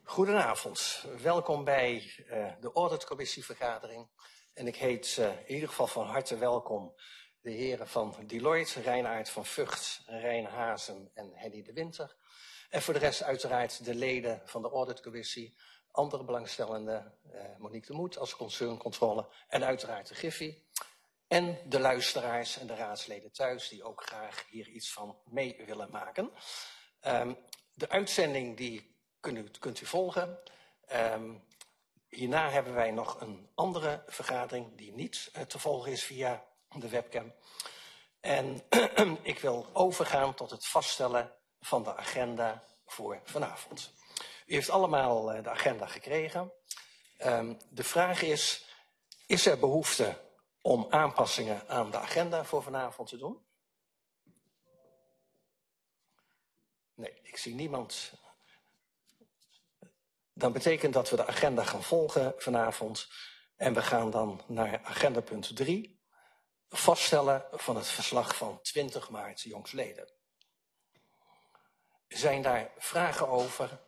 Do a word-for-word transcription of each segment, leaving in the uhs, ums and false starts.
Goedenavond, welkom bij uh, de auditcommissievergadering. En ik heet uh, in ieder geval van harte welkom de heren van Deloitte, Reinaert van Vught, Rijn Hazem en Henny de Winter. En voor de rest uiteraard de leden van de auditcommissie, andere belangstellenden, uh, Monique de Moet als concerncontrole en uiteraard de Griffie. En de luisteraars en de raadsleden thuis die ook graag hier iets van mee willen maken. Um, de uitzending die kunt u, kunt u volgen. Um, hierna hebben wij nog een andere vergadering die niet uh, te volgen is via de webcam. En ik wil overgaan tot het vaststellen van de agenda voor vanavond. U heeft allemaal uh, de agenda gekregen. Um, de vraag is, is er behoefte om aanpassingen aan de agenda voor vanavond te doen? Nee, ik zie niemand. Dan betekent dat we de agenda gaan volgen vanavond. En we gaan dan naar agenda punt drie. Vaststellen van het verslag van twintig maart jongsleden. Zijn daar vragen over?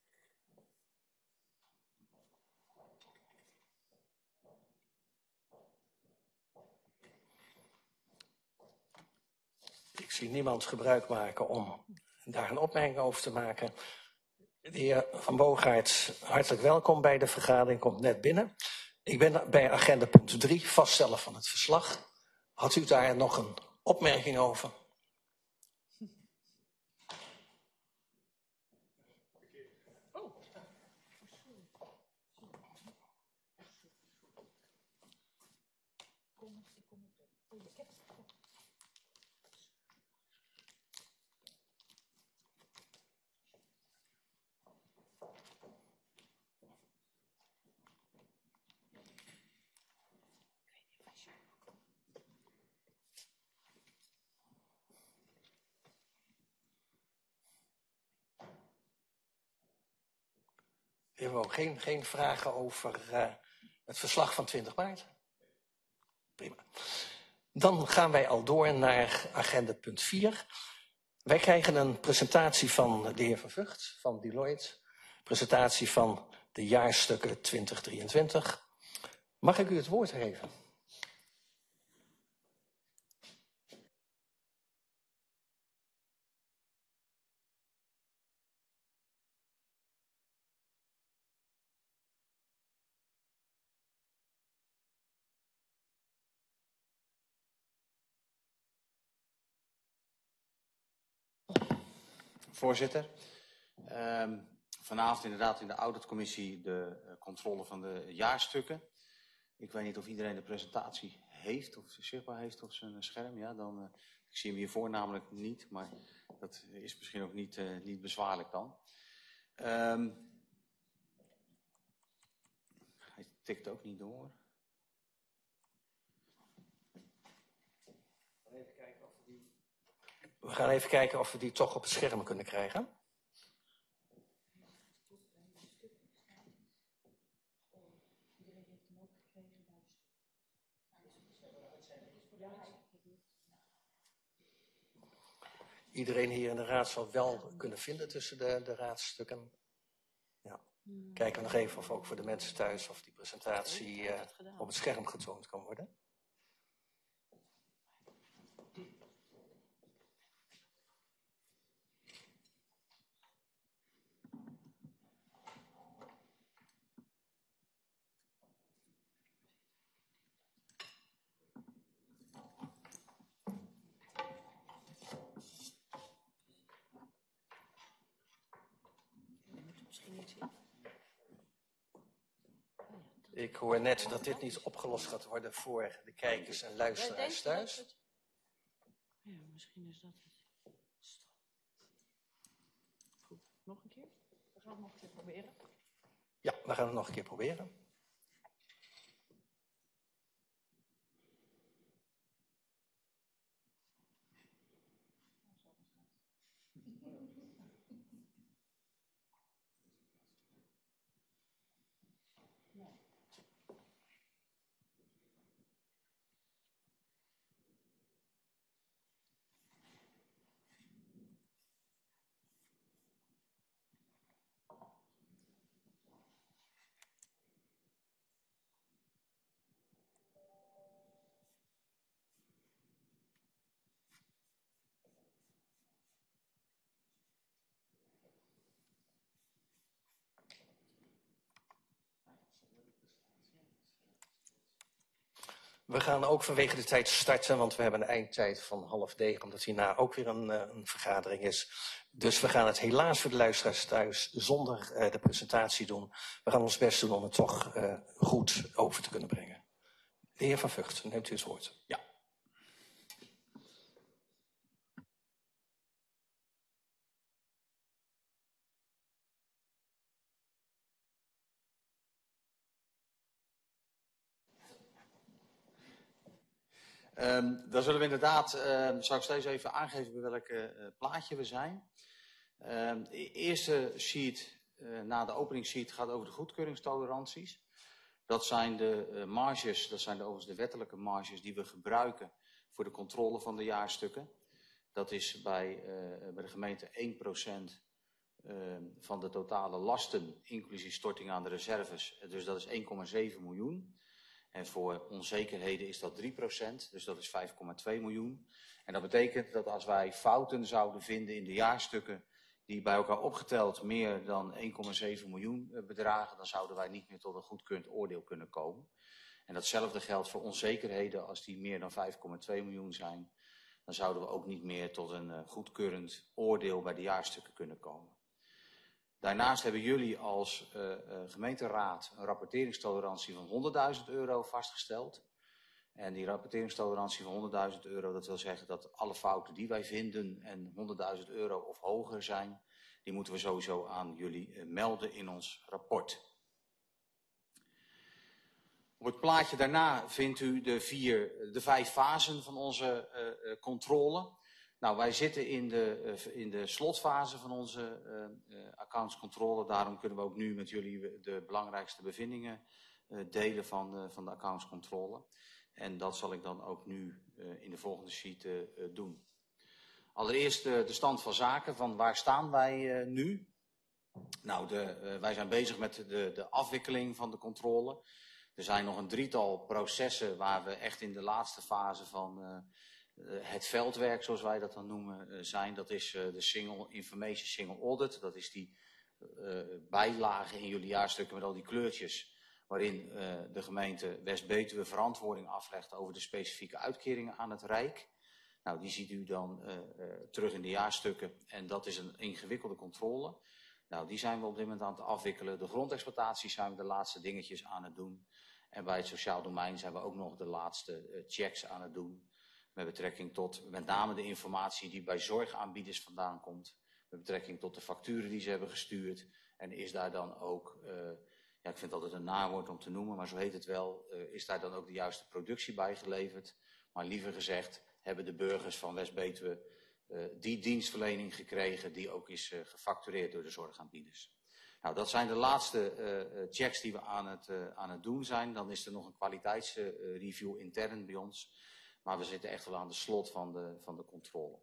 Ik zie niemand gebruik maken om daar een opmerking over te maken. De heer Van Boogaert, hartelijk welkom bij de vergadering, komt net binnen. Ik ben bij agenda punt drie, vaststellen van het verslag. Had u daar nog een opmerking over? We hebben ook geen, geen vragen over uh, het verslag van twintig maart. Prima. Dan gaan wij al door naar agenda punt vier. Wij krijgen een presentatie van de heer Van Vught van Deloitte. Presentatie van de jaarstukken twintig drieëntwintig. Mag ik u het woord geven? Voorzitter, um, vanavond inderdaad in de auditcommissie de uh, controle van de jaarstukken. Ik weet niet of iedereen de presentatie heeft of zichtbaar heeft op zijn scherm. Ja, dan, uh, ik zie hem hiervoor namelijk niet, maar dat is misschien ook niet, uh, niet bezwaarlijk dan. Um, hij tikt ook niet door. We gaan even kijken of we die toch op het scherm kunnen krijgen. Iedereen hier in de raad zal wel kunnen vinden tussen de, de raadstukken. Ja. Kijken we nog even of ook voor de mensen thuis of die presentatie uh, op het scherm getoond kan worden. Ik hoor net dat dit niet opgelost gaat worden voor de kijkers en luisteraars thuis. Ja, misschien is dat het. Goed, nog een keer? We gaan het nog een keer proberen. Ja, we gaan het nog een keer proberen. We gaan ook vanwege de tijd starten, want we hebben een eindtijd van half negen, omdat hierna ook weer een, een vergadering is. Dus we gaan het helaas voor de luisteraars thuis zonder uh, de presentatie doen. We gaan ons best doen om het toch uh, goed over te kunnen brengen. De heer Van Vught, neemt u het woord. Ja. Um, dan zullen we inderdaad, uh, zal ik steeds even aangeven bij welk uh, plaatje we zijn. Uh, de eerste sheet, uh, na de openingssheet, gaat over de goedkeuringstoleranties. Dat zijn de uh, marges, dat zijn de, overigens de wettelijke marges die we gebruiken voor de controle van de jaarstukken. Dat is bij, uh, bij de gemeente één procent uh, van de totale lasten, inclusief storting aan de reserves. Dus dat is één komma zeven miljoen. En voor onzekerheden is dat drie procent, dus dat is vijf komma twee miljoen. En dat betekent dat als wij fouten zouden vinden in de jaarstukken die bij elkaar opgeteld meer dan één komma zeven miljoen bedragen, dan zouden wij niet meer tot een goedkeurend oordeel kunnen komen. En datzelfde geldt voor onzekerheden, als die meer dan vijf komma twee miljoen zijn, dan zouden we ook niet meer tot een goedkeurend oordeel bij de jaarstukken kunnen komen. Daarnaast hebben jullie als uh, uh, gemeenteraad een rapporteringstolerantie van honderdduizend euro vastgesteld. En die rapporteringstolerantie van honderdduizend euro, dat wil zeggen dat alle fouten die wij vinden en honderdduizend euro of hoger zijn, die moeten we sowieso aan jullie uh, melden in ons rapport. Op het plaatje daarna vindt u de, vier, de vijf fasen van onze uh, uh, controle. Nou, wij zitten in de, uh, in de slotfase van onze uh, uh, accountscontrole. Daarom kunnen we ook nu met jullie de belangrijkste bevindingen uh, delen van, uh, van de accountscontrole. En dat zal ik dan ook nu uh, in de volgende sheet uh, uh, doen. Allereerst uh, de stand van zaken, van waar staan wij uh, nu? Nou, de, uh, wij zijn bezig met de, de afwikkeling van de controle. Er zijn nog een drietal processen waar we echt in de laatste fase van uh, uh, het veldwerk, zoals wij dat dan noemen, uh, zijn. Dat is uh, de Single Information Single Audit. Dat is die uh, bijlage in jullie jaarstukken met al die kleurtjes, waarin uh, de gemeente West-Betuwe verantwoording aflegt over de specifieke uitkeringen aan het Rijk. Nou, die ziet u dan uh, uh, terug in de jaarstukken en dat is een ingewikkelde controle. Nou, die zijn we op dit moment aan het afwikkelen. De grondexploitatie zijn we de laatste dingetjes aan het doen. En bij het sociaal domein zijn we ook nog de laatste uh, checks aan het doen. Met betrekking tot met name de informatie die bij zorgaanbieders vandaan komt. Met betrekking tot de facturen die ze hebben gestuurd. En is daar dan ook, uh, ja, ik vind het altijd een nawoord om te noemen, maar zo heet het wel, uh, is daar dan ook de juiste productie bij geleverd. Maar liever gezegd hebben de burgers van West-Betuwe uh, die dienstverlening gekregen die ook is uh, gefactureerd door de zorgaanbieders. Nou, dat zijn de laatste uh, checks die we aan het, uh, aan het doen zijn. Dan is er nog een kwaliteitsreview uh, intern bij ons. Maar we zitten echt wel aan de slot van de, van de controle.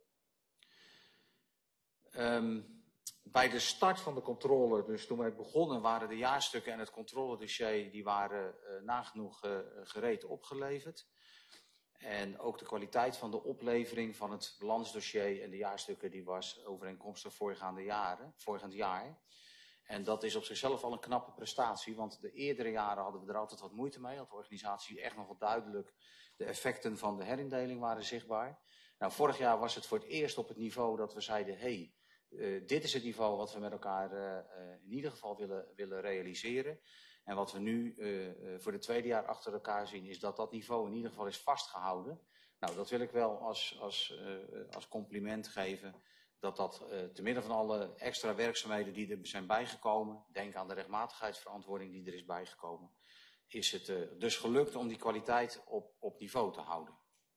Um, bij de start van de controle, dus toen wij begonnen, waren de jaarstukken en het controledossier, die waren uh, nagenoeg uh, gereed opgeleverd. En ook de kwaliteit van de oplevering van het balansdossier en de jaarstukken, die was overeenkomstig voorgaande jaren, voorgaand jaar. En dat is op zichzelf al een knappe prestatie, want de eerdere jaren hadden we er altijd wat moeite mee. Had de organisatie echt nog wel duidelijk, de effecten van de herindeling waren zichtbaar. Nou, vorig jaar was het voor het eerst op het niveau dat we zeiden, hé, hey, uh, dit is het niveau wat we met elkaar uh, uh, in ieder geval willen, willen realiseren. En wat we nu uh, uh, voor het tweede jaar achter elkaar zien, is dat dat niveau in ieder geval is vastgehouden. Nou, dat wil ik wel als, als, uh, als compliment geven. Dat dat uh, te midden van alle extra werkzaamheden die er zijn bijgekomen, denk aan de rechtmatigheidsverantwoording die er is bijgekomen, is het uh, dus gelukt om die kwaliteit op, op niveau te houden.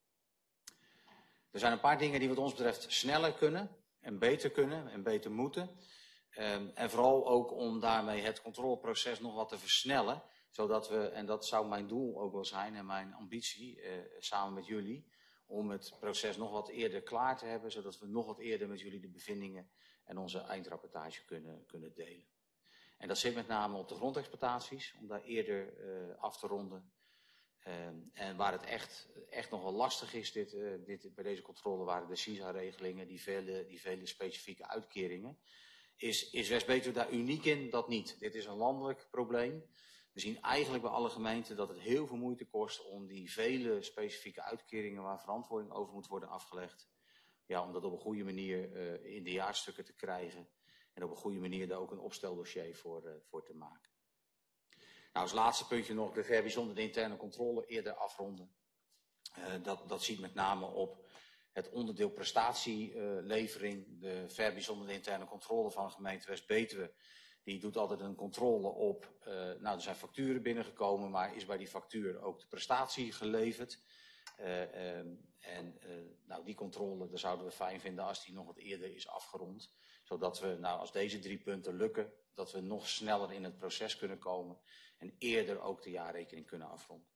Er zijn een paar dingen die wat ons betreft sneller kunnen en beter kunnen en beter moeten. Um, en vooral ook om daarmee het controleproces nog wat te versnellen, zodat we, en dat zou mijn doel ook wel zijn en mijn ambitie, uh, samen met jullie, om het proces nog wat eerder klaar te hebben, zodat we nog wat eerder met jullie de bevindingen en onze eindrapportage kunnen, kunnen delen. En dat zit met name op de grondexploitaties, om daar eerder uh, af te ronden. Um, en waar het echt, echt nog wel lastig is dit, uh, dit, bij deze controle, waren de S I S A-regelingen, die vele, die vele specifieke uitkeringen. Is, is West-Betuwe daar uniek in? Dat niet. Dit is een landelijk probleem. We zien eigenlijk bij alle gemeenten dat het heel veel moeite kost om die vele specifieke uitkeringen waar verantwoording over moet worden afgelegd, ja, om dat op een goede manier uh, in de jaarstukken te krijgen en op een goede manier daar ook een opsteldossier voor, uh, voor te maken. Nou, als laatste puntje nog de versie zonder de interne controle eerder afronden. Uh, dat, dat ziet met name op het onderdeel prestatielevering, uh, de versie zonder de interne controle van de gemeente West-Betuwe. Die doet altijd een controle op, uh, nou er zijn facturen binnengekomen, maar is bij die factuur ook de prestatie geleverd. Uh, um, en uh, nou, die controle, daar zouden we fijn vinden als die nog wat eerder is afgerond. Zodat we, nou, als deze drie punten lukken, dat we nog sneller in het proces kunnen komen en eerder ook de jaarrekening kunnen afronden.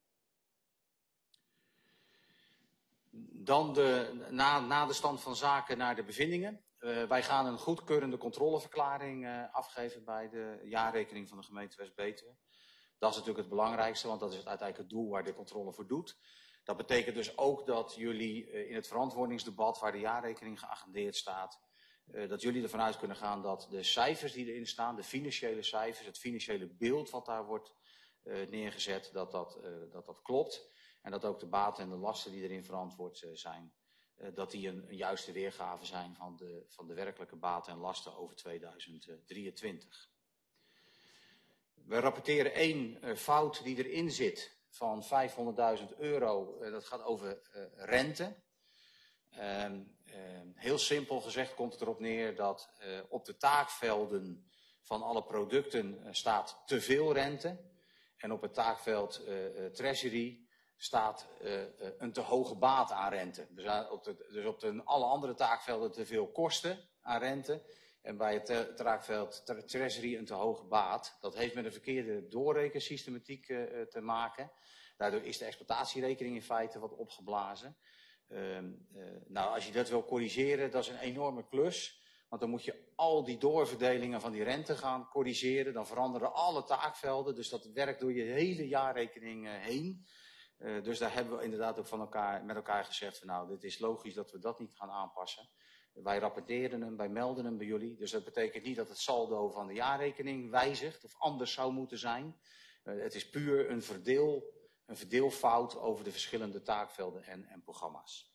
Dan de, na, na de stand van zaken naar de bevindingen. Uh, wij gaan een goedkeurende controleverklaring uh, afgeven bij de jaarrekening van de gemeente West-Betuwe. Dat is natuurlijk het belangrijkste, want dat is het uiteindelijk het doel waar de controle voor doet. Dat betekent dus ook dat jullie uh, in het verantwoordingsdebat waar de jaarrekening geagendeerd staat, uh, dat jullie ervan uit kunnen gaan dat de cijfers die erin staan, de financiële cijfers, het financiële beeld wat daar wordt uh, neergezet, dat dat, uh, dat dat klopt. En dat ook de baten en de lasten die erin verantwoord uh, zijn, uh, dat die een, een juiste weergave zijn van de, van de werkelijke baten en lasten over tweeduizend drieëntwintig. We rapporteren één uh, fout die erin zit van vijfhonderdduizend euro. Uh, dat gaat over uh, rente. Uh, uh, heel simpel gezegd komt het erop neer dat uh, op de taakvelden van alle producten uh, staat te veel rente. En op het taakveld uh, uh, treasury staat uh, uh, een te hoge baat aan rente. Dus op de, dus op de alle andere taakvelden te veel kosten aan rente. En bij het taakveld treasury een te hoge baat. Dat heeft met een verkeerde doorrekensystematiek uh, te maken. Daardoor is de exploitatierekening in feite wat opgeblazen. Uh, uh, nou, als je dat wil corrigeren, dat is een enorme klus. Want dan moet je al die doorverdelingen van die rente gaan corrigeren. Dan veranderen alle taakvelden. Dus dat werkt door je hele jaarrekening uh, heen. Uh, dus daar hebben we inderdaad ook van elkaar, met elkaar gezegd van nou, dit is logisch dat we dat niet gaan aanpassen. Wij rapporteren hem, wij melden hem bij jullie. Dus dat betekent niet dat het saldo van de jaarrekening wijzigt of anders zou moeten zijn. Uh, het is puur een, verdeel, een verdeelfout over de verschillende taakvelden en, en programma's.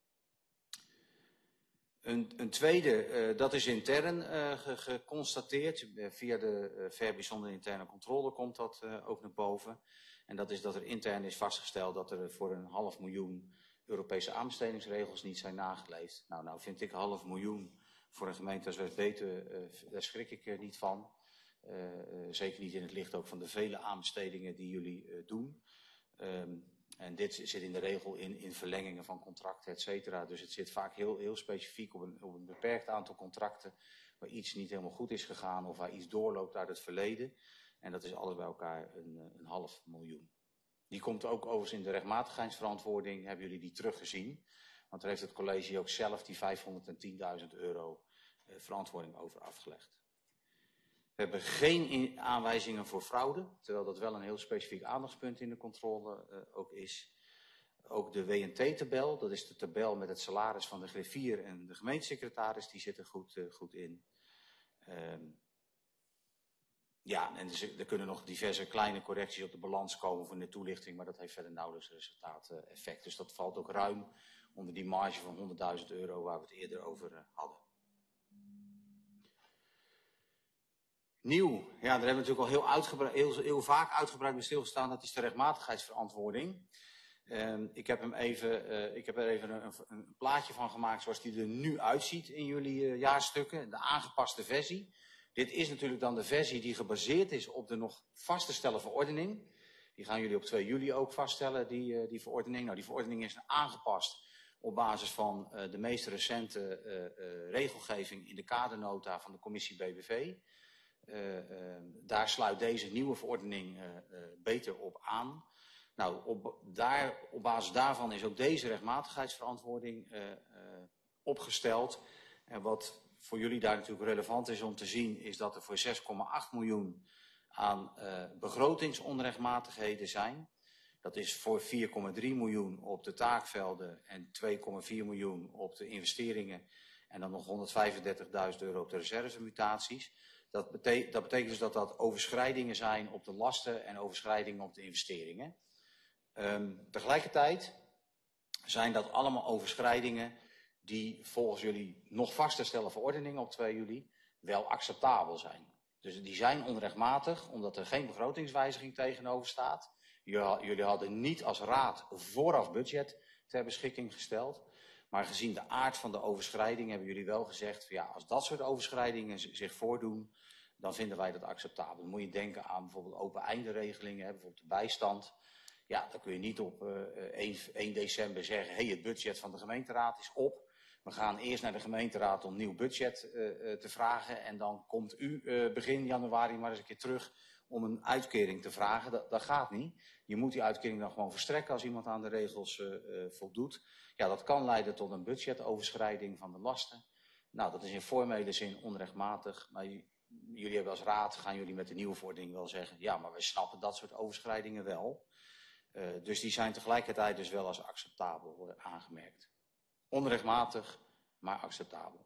Een, een tweede, uh, dat is intern uh, ge, geconstateerd. Uh, via de uh, versie zonder interne controle komt dat uh, ook naar boven. En dat is dat er intern is vastgesteld dat er voor een half miljoen Europese aanbestedingsregels niet zijn nageleefd. Nou, nou vind ik een half miljoen voor een gemeente als West-Betuwe, uh, daar schrik ik er niet van. Uh, uh, zeker niet in het licht ook van de vele aanbestedingen die jullie uh, doen. Um, en dit zit in de regel in, in verlengingen van contracten, et cetera. Dus het zit vaak heel, heel specifiek op een, op een beperkt aantal contracten waar iets niet helemaal goed is gegaan of waar iets doorloopt uit het verleden. En dat is alles bij elkaar een, een half miljoen. Die komt ook overigens in de rechtmatigheidsverantwoording, hebben jullie die teruggezien. Want daar heeft het college ook zelf die vijfhonderdtienduizend euro eh, verantwoording over afgelegd. We hebben geen aanwijzingen voor fraude, terwijl dat wel een heel specifiek aandachtspunt in de controle uh, ook is. Ook de W en T-tabel, dat is de tabel met het salaris van de griffier en de gemeentesecretaris, die zit er goed, uh, goed in. Um, ja, en er, er kunnen nog diverse kleine correcties op de balans komen voor de toelichting, maar dat heeft verder nauwelijks resultaateffect. Uh, dus dat valt ook ruim onder die marge van honderdduizend euro waar we het eerder over uh, hadden. Nieuw, ja, daar hebben we natuurlijk al heel, uitgebreid, heel, heel vaak uitgebreid bij stilgestaan, dat is de rechtmatigheidsverantwoording. Uh, ik, heb hem even, uh, ik heb er even een, een plaatje van gemaakt zoals die er nu uitziet in jullie uh, jaarstukken, de aangepaste versie. Dit is natuurlijk dan de versie die gebaseerd is op de nog vast te stellen verordening. Die gaan jullie op twee juli ook vaststellen, die, uh, die verordening. Nou, die verordening is aangepast op basis van uh, de meest recente uh, uh, regelgeving in de kadernota van de commissie B B V. Uh, uh, daar sluit deze nieuwe verordening uh, uh, beter op aan. Nou, op, daar, op basis daarvan is ook deze rechtmatigheidsverantwoording uh, uh, opgesteld. En wat voor jullie daar natuurlijk relevant is om te zien, is dat er voor zes komma acht miljoen aan uh, begrotingsonrechtmatigheden zijn. Dat is voor vier komma drie miljoen op de taakvelden en twee komma vier miljoen op de investeringen. En dan nog honderdvijfendertigduizend euro op de reservemutaties. Dat, bete dat betekent dus dat dat overschrijdingen zijn op de lasten en overschrijdingen op de investeringen. Um, tegelijkertijd zijn dat allemaal overschrijdingen die volgens jullie nog vast te stellen verordeningen op twee juli wel acceptabel zijn. Dus die zijn onrechtmatig, omdat er geen begrotingswijziging tegenover staat. Jullie hadden niet als raad vooraf budget ter beschikking gesteld. Maar gezien de aard van de overschrijding hebben jullie wel gezegd, ja, als dat soort overschrijdingen zich voordoen, dan vinden wij dat acceptabel. Dan moet je denken aan bijvoorbeeld open eindenregelingen, bijvoorbeeld de bijstand. Ja, dan kun je niet op uh, één december zeggen, hé, hey, het budget van de gemeenteraad is op. We gaan eerst naar de gemeenteraad om nieuw budget uh, uh, te vragen. En dan komt u uh, begin januari maar eens een keer terug om een uitkering te vragen. Dat, dat gaat niet. Je moet die uitkering dan gewoon verstrekken als iemand aan de regels uh, uh, voldoet. Ja, dat kan leiden tot een budgetoverschrijding van de lasten. Nou, dat is in formele zin onrechtmatig. Maar jullie hebben als raad, gaan jullie met de nieuwe verordening wel zeggen, ja, maar wij snappen dat soort overschrijdingen wel. Uh, dus die zijn tegelijkertijd dus wel als acceptabel worden aangemerkt. Onrechtmatig, maar acceptabel.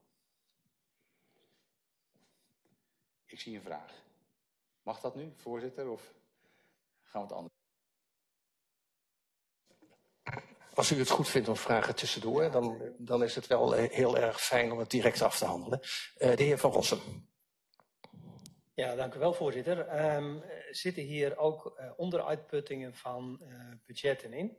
Ik zie een vraag. Mag dat nu, voorzitter, of gaan we het anders? Als u het goed vindt om vragen tussendoor, dan, dan is het wel heel erg fijn om het direct af te handelen. Uh, de heer Van Rossum. Ja, dank u wel, voorzitter. Um, zitten hier ook uh, onderuitputtingen van uh, budgetten in?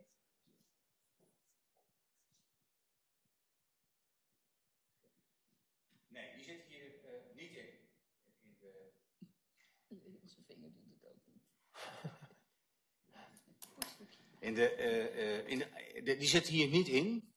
Nee, die zitten hier uh, niet in. in de... Onze vinger doet het ook niet. In de, uh, uh, in de, de, die zitten hier niet in.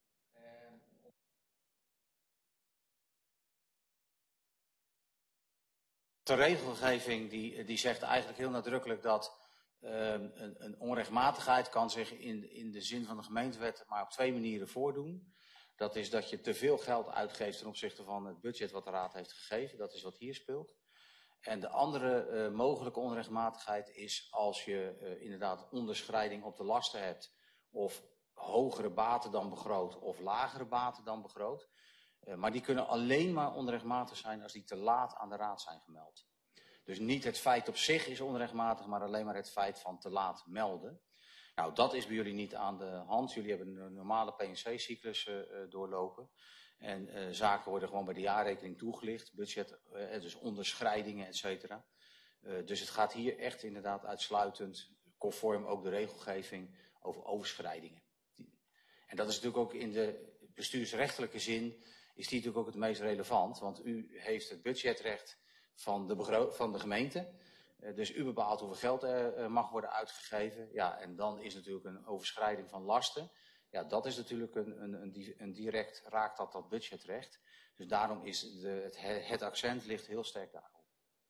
De regelgeving die, die zegt eigenlijk heel nadrukkelijk dat uh, een, een onrechtmatigheid kan zich in, in de zin van de gemeentewet maar op twee manieren voordoen. Dat is dat je te veel geld uitgeeft ten opzichte van het budget wat de raad heeft gegeven. Dat is wat hier speelt. En de andere uh, mogelijke onrechtmatigheid is als je uh, inderdaad onderschrijding op de lasten hebt. Of hogere baten dan begroot of lagere baten dan begroot. Uh, maar die kunnen alleen maar onrechtmatig zijn als die te laat aan de raad zijn gemeld. Dus niet het feit op zich is onrechtmatig, maar alleen maar het feit van te laat melden. Nou, dat is bij jullie niet aan de hand. Jullie hebben een normale P en C-cyclus uh, doorlopen. En uh, zaken worden gewoon bij de jaarrekening toegelicht. Budget, uh, dus onderschrijdingen, et cetera. Uh, dus het gaat hier echt inderdaad uitsluitend, conform ook de regelgeving, over overschrijdingen. En dat is natuurlijk ook in de bestuursrechtelijke zin, is die natuurlijk ook het meest relevant. Want u heeft het budgetrecht van de, van de gemeente. Uh, dus u bepaalt hoeveel geld er uh, mag worden uitgegeven. Ja, en dan is natuurlijk een overschrijding van lasten. Ja, dat is natuurlijk een, een, een, een direct, raakt dat dat budgetrecht. Dus daarom is de, het, het accent ligt heel sterk daarop.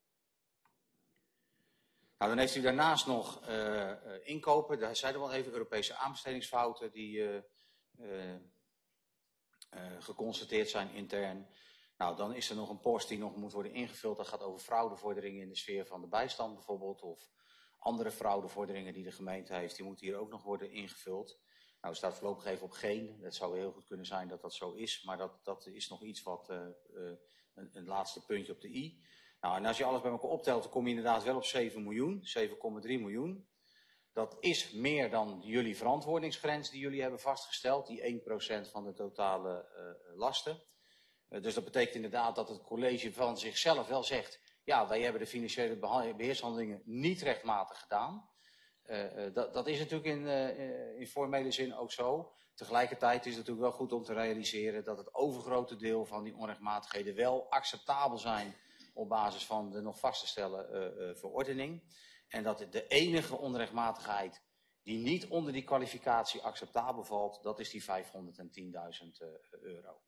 Nou, dan heeft u daarnaast nog uh, uh, inkopen. Daar zeiden we al even, Europese aanbestedingsfouten die uh, uh, uh, geconstateerd zijn intern. Nou, dan is er nog een post die nog moet worden ingevuld. Dat gaat over fraudevorderingen in de sfeer van de bijstand bijvoorbeeld. Of andere fraudevorderingen die de gemeente heeft. Die moeten hier ook nog worden ingevuld. Nou, staat voorlopig even op geen. Het zou heel goed kunnen zijn dat dat zo is. Maar dat, dat is nog iets wat uh, uh, een, een laatste puntje op de i. Nou, en als je alles bij elkaar optelt, dan kom je inderdaad wel op zeven miljoen. zeven komma drie miljoen. Dat is meer dan jullie verantwoordingsgrens die jullie hebben vastgesteld. Die één procent van de totale uh, lasten. Uh, dus dat betekent inderdaad dat het college van zichzelf wel zegt. Ja, wij hebben de financiële beheershandelingen niet rechtmatig gedaan. Uh, uh, dat, dat is natuurlijk in, uh, in formele zin ook zo. Tegelijkertijd is het natuurlijk wel goed om te realiseren dat het overgrote deel van die onrechtmatigheden wel acceptabel zijn op basis van de nog vast te stellen uh, uh, verordening. En dat de enige onrechtmatigheid die niet onder die kwalificatie acceptabel valt, dat is die vijfhonderdtienduizend uh, euro.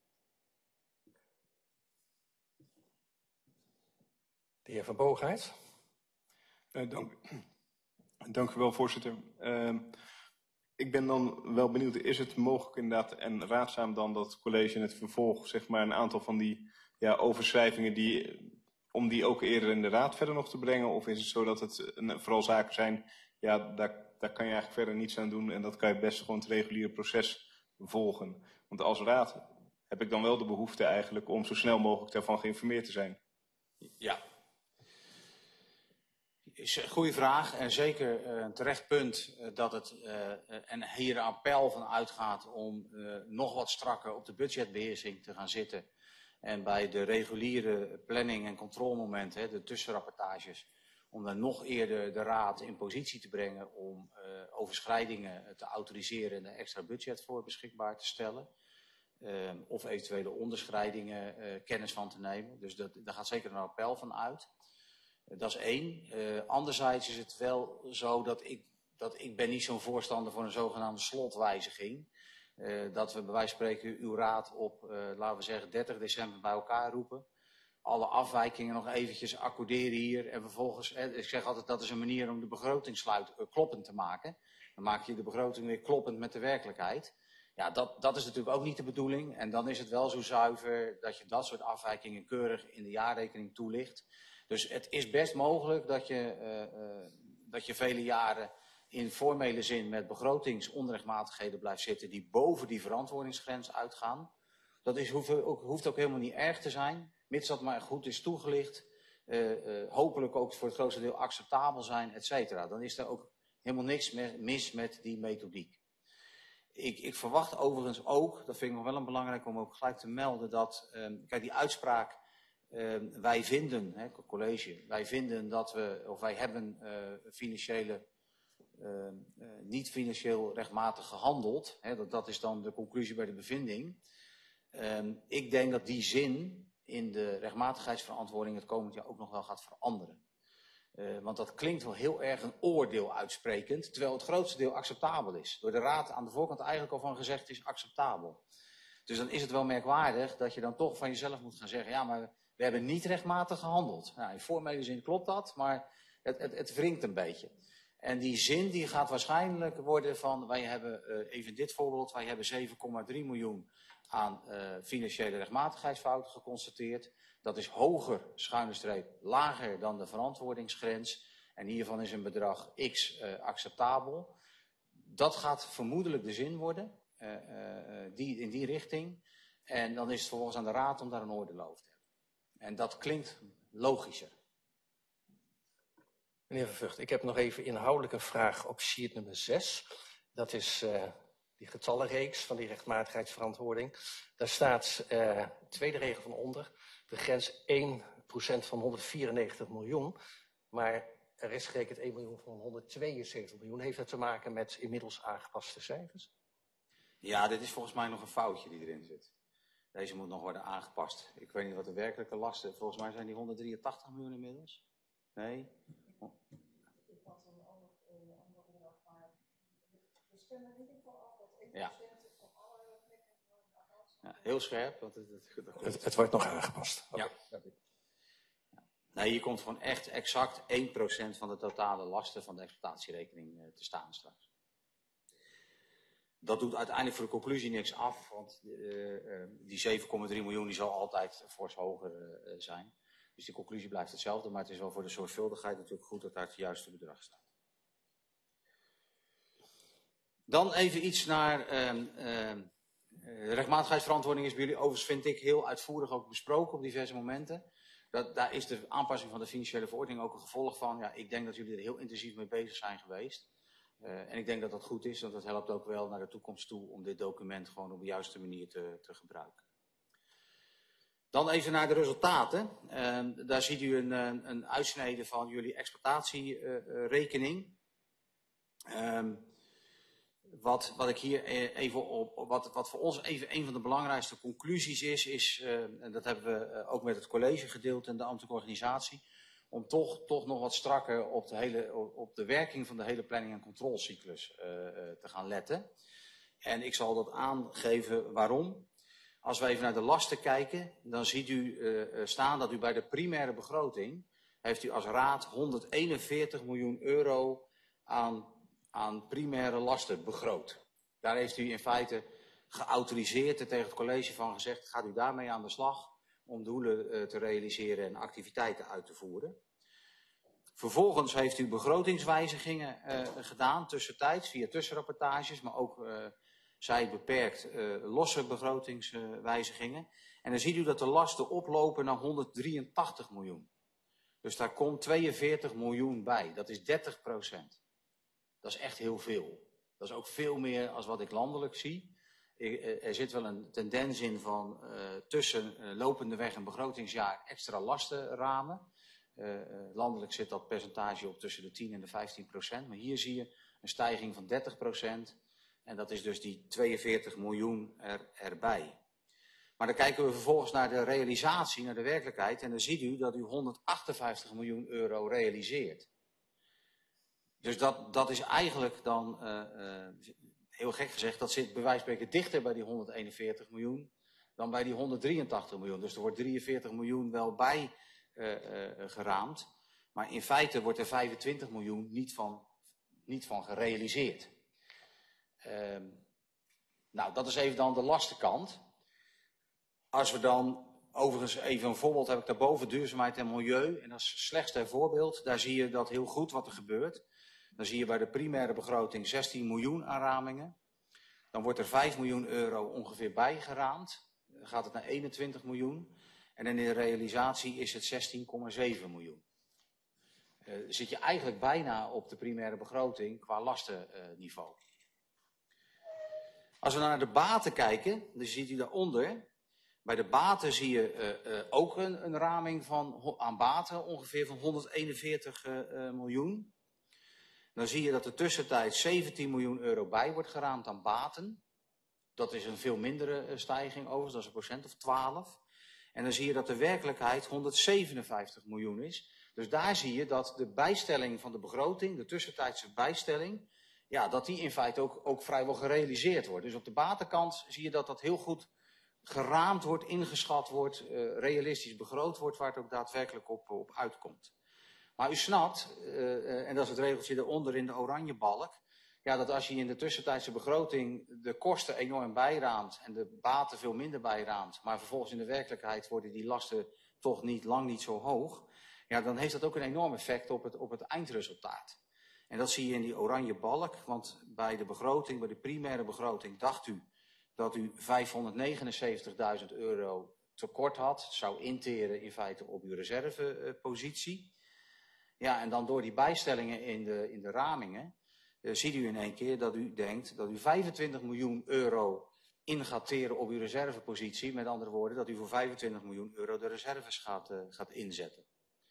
De heer Van Boogaert. Uh, dank, dank u wel, voorzitter. Uh, ik ben dan wel benieuwd, is het mogelijk inderdaad en raadzaam dan dat het college in het vervolg zeg maar een aantal van die ja, overschrijvingen, die, om die ook eerder in de raad verder nog te brengen? Of is het zo dat het uh, vooral zaken zijn, ja, daar, daar kan je eigenlijk verder niets aan doen en dat kan je best gewoon het reguliere proces volgen? Want als raad heb ik dan wel de behoefte eigenlijk om zo snel mogelijk daarvan geïnformeerd te zijn. Ja. Is een goede vraag en zeker uh, een terecht punt uh, dat het uh, en hier een appel van uitgaat om uh, nog wat strakker op de budgetbeheersing te gaan zitten. En bij de reguliere planning- en controlemomenten, de tussenrapportages, om dan nog eerder de Raad in positie te brengen om uh, overschrijdingen te autoriseren en er extra budget voor beschikbaar te stellen. Uh, of eventuele onderschrijdingen uh, kennis van te nemen. Dus dat, daar gaat zeker een appel van uit. Uh, dat is één. Uh, anderzijds is het wel zo dat ik, dat ik ben niet zo'n voorstander van een zogenaamde slotwijziging. Uh, dat we bij wijze van spreken uw raad op, uh, laten we zeggen, dertig december bij elkaar roepen. Alle afwijkingen nog eventjes accorderen hier. En vervolgens, eh, ik zeg altijd, dat is een manier om de begroting sluit, uh, kloppend te maken. Dan maak je de begroting weer kloppend met de werkelijkheid. Ja, dat, dat is natuurlijk ook niet de bedoeling. En dan is het wel zo zuiver dat je dat soort afwijkingen keurig in de jaarrekening toelicht. Dus het is best mogelijk dat je, uh, uh, dat je vele jaren in formele zin met begrotingsonrechtmatigheden blijft zitten die boven die verantwoordingsgrens uitgaan. Dat is, hoeft, ook, hoeft ook helemaal niet erg te zijn, mits dat maar goed is toegelicht. Uh, uh, hopelijk ook voor het grootste deel acceptabel zijn, et cetera. Dan is er ook helemaal niks mis met die methodiek. Ik, ik verwacht overigens ook, dat vind ik nog wel een belangrijk om ook gelijk te melden, dat, um, kijk die uitspraak, um, wij vinden, hè, college, wij vinden dat we, of wij hebben uh, financiële, uh, uh, niet financieel rechtmatig gehandeld, hè, dat, dat is dan de conclusie bij de bevinding. Um, ik denk dat die zin in de rechtmatigheidsverantwoording het komend jaar ook nog wel gaat veranderen. Uh, want dat klinkt wel heel erg een oordeel uitsprekend, terwijl het grootste deel acceptabel is. Door de Raad aan de voorkant eigenlijk al van gezegd is acceptabel. Dus dan is het wel merkwaardig dat je dan toch van jezelf moet gaan zeggen, ja, maar we hebben niet rechtmatig gehandeld. Nou, in formele zin klopt dat, maar het, het, het wringt een beetje. En die zin die gaat waarschijnlijk worden van, wij hebben, uh, even dit voorbeeld, wij hebben zeven komma drie miljoen aan uh, financiële rechtmatigheidsfouten geconstateerd. Dat is hoger, schuine streep, lager dan de verantwoordingsgrens. En hiervan is een bedrag X uh, acceptabel. Dat gaat vermoedelijk de zin worden, uh, uh, die, in die richting. En dan is het vervolgens aan de Raad om daar een oordeel over te hebben. En dat klinkt logischer. Meneer Van Vught, ik heb nog even inhoudelijk een vraag op sheet nummer zes. Dat is uh, die getallenreeks van die rechtmatigheidsverantwoording. Daar staat uh, tweede regel van onder, de grens één procent van honderdvierennegentig miljoen. Maar er is gerekend één miljoen van honderdtweeënzeventig miljoen. Heeft dat te maken met inmiddels aangepaste cijfers? Ja, dit is volgens mij nog een foutje die erin zit. Deze moet nog worden aangepast. Ik weet niet wat de werkelijke lasten, volgens mij zijn die honderddrieëntachtig miljoen inmiddels. Nee? Oh. Ja. Ja, heel scherp. Want het, het, het, het, het wordt nog aangepast. Okay. Ja. Nee, hier komt gewoon echt exact één procent van de totale lasten van de exploitatierekening uh, te staan straks. Dat doet uiteindelijk voor de conclusie niks af, want uh, uh, die zeven komma drie miljoen die zal altijd fors hoger uh, zijn. Dus de conclusie blijft hetzelfde, maar het is wel voor de zorgvuldigheid natuurlijk goed dat daar het juiste bedrag staat. Dan even iets naar uh, uh, de rechtmatigheidsverantwoording is bij jullie overigens, vind ik, heel uitvoerig ook besproken op diverse momenten. Dat, daar is de aanpassing van de financiële verordening ook een gevolg van. Ja, ik denk dat jullie er heel intensief mee bezig zijn geweest. Uh, en ik denk dat dat goed is, want dat helpt ook wel naar de toekomst toe om dit document gewoon op de juiste manier te, te gebruiken. Dan even naar de resultaten. Uh, daar ziet u een, een, een uitsnede van jullie exploitatierekening. Uh, um, Wat, wat ik hier even op, wat, wat voor ons even een van de belangrijkste conclusies is, is, uh, en dat hebben we ook met het college gedeeld en de ambtelijke organisatie, om toch, toch nog wat strakker op de, hele, op de werking van de hele planning- en controlecyclus uh, te gaan letten. En ik zal dat aangeven waarom. Als we even naar de lasten kijken, dan ziet u uh, staan dat u bij de primaire begroting, heeft u als raad honderdeenenveertig miljoen euro aan aan primaire lasten begroot. Daar heeft u in feite geautoriseerd en tegen het college van gezegd, gaat u daarmee aan de slag om doelen uh, te realiseren en activiteiten uit te voeren. Vervolgens heeft u begrotingswijzigingen uh, gedaan, tussentijds, via tussenrapportages, maar ook, uh, zij beperkt, uh, losse begrotingswijzigingen. Uh, en dan ziet u dat de lasten oplopen naar honderddrieëntachtig miljoen. Dus daar komt tweeënveertig miljoen bij. Dat is dertig procent. Dat is echt heel veel. Dat is ook veel meer als wat ik landelijk zie. Er zit wel een tendens in van uh, tussen uh, lopende weg en begrotingsjaar extra lastenramen. Uh, uh, landelijk zit dat percentage op tussen de tien en de vijftien procent. Maar hier zie je een stijging van dertig procent. En dat is dus die tweeënveertig miljoen er, erbij. Maar dan kijken we vervolgens naar de realisatie, naar de werkelijkheid. En dan ziet u dat u honderdachtenvijftig miljoen euro realiseert. Dus dat, dat is eigenlijk dan, uh, uh, heel gek gezegd, dat zit bij wijze van spreken dichter bij die honderdeenenveertig miljoen dan bij die honderddrieëntachtig miljoen. Dus er wordt drieënveertig miljoen wel bij uh, uh, geraamd. Maar in feite wordt er vijfentwintig miljoen niet van, niet van gerealiseerd. Uh, nou, dat is even dan de lastenkant. Als we dan, overigens even een voorbeeld heb ik daarboven, duurzaamheid en milieu. En dat is slechts een voorbeeld. Daar zie je dat heel goed wat er gebeurt. Dan zie je bij de primaire begroting zestien miljoen aanramingen. Dan wordt er vijf miljoen euro ongeveer bijgeraamd. Dan gaat het naar eenentwintig miljoen. En in de realisatie is het zestien komma zeven miljoen. Uh, zit je eigenlijk bijna op de primaire begroting qua lastenniveau. Uh, Als we naar de baten kijken, dan ziet u daaronder. Bij de baten zie je uh, uh, ook een, een raming van, aan baten ongeveer van honderdeenenveertig uh, uh, miljoen. Dan zie je dat er tussentijds zeventien miljoen euro bij wordt geraamd aan baten. Dat is een veel mindere uh, stijging overigens, dat is een procent of twaalf. En dan zie je dat de werkelijkheid honderdzevenenvijftig miljoen is. Dus daar zie je dat de bijstelling van de begroting, de tussentijdse bijstelling, ja, dat die in feite ook, ook vrijwel gerealiseerd wordt. Dus op de batenkant zie je dat dat heel goed geraamd wordt, ingeschat wordt, uh, realistisch begroot wordt, waar het ook daadwerkelijk op, op uitkomt. Maar u snapt, uh, uh, en dat is het regeltje eronder in de oranje balk, ja, dat als je in de tussentijdse begroting de kosten enorm bijraamt en de baten veel minder bijraamt, maar vervolgens in de werkelijkheid worden die lasten toch niet, lang niet zo hoog, ja, dan heeft dat ook een enorm effect op het, op het eindresultaat. En dat zie je in die oranje balk, want bij de begroting, bij de primaire begroting, dacht u dat u vijfhonderdnegenenzeventigduizend euro tekort had, zou interen in feite op uw reservepositie. Ja, en dan door die bijstellingen in de, in de ramingen, uh, ziet u in één keer dat u denkt dat u vijfentwintig miljoen euro in gaat teren op uw reservepositie. Met andere woorden, dat u voor vijfentwintig miljoen euro de reserves gaat, uh, gaat inzetten.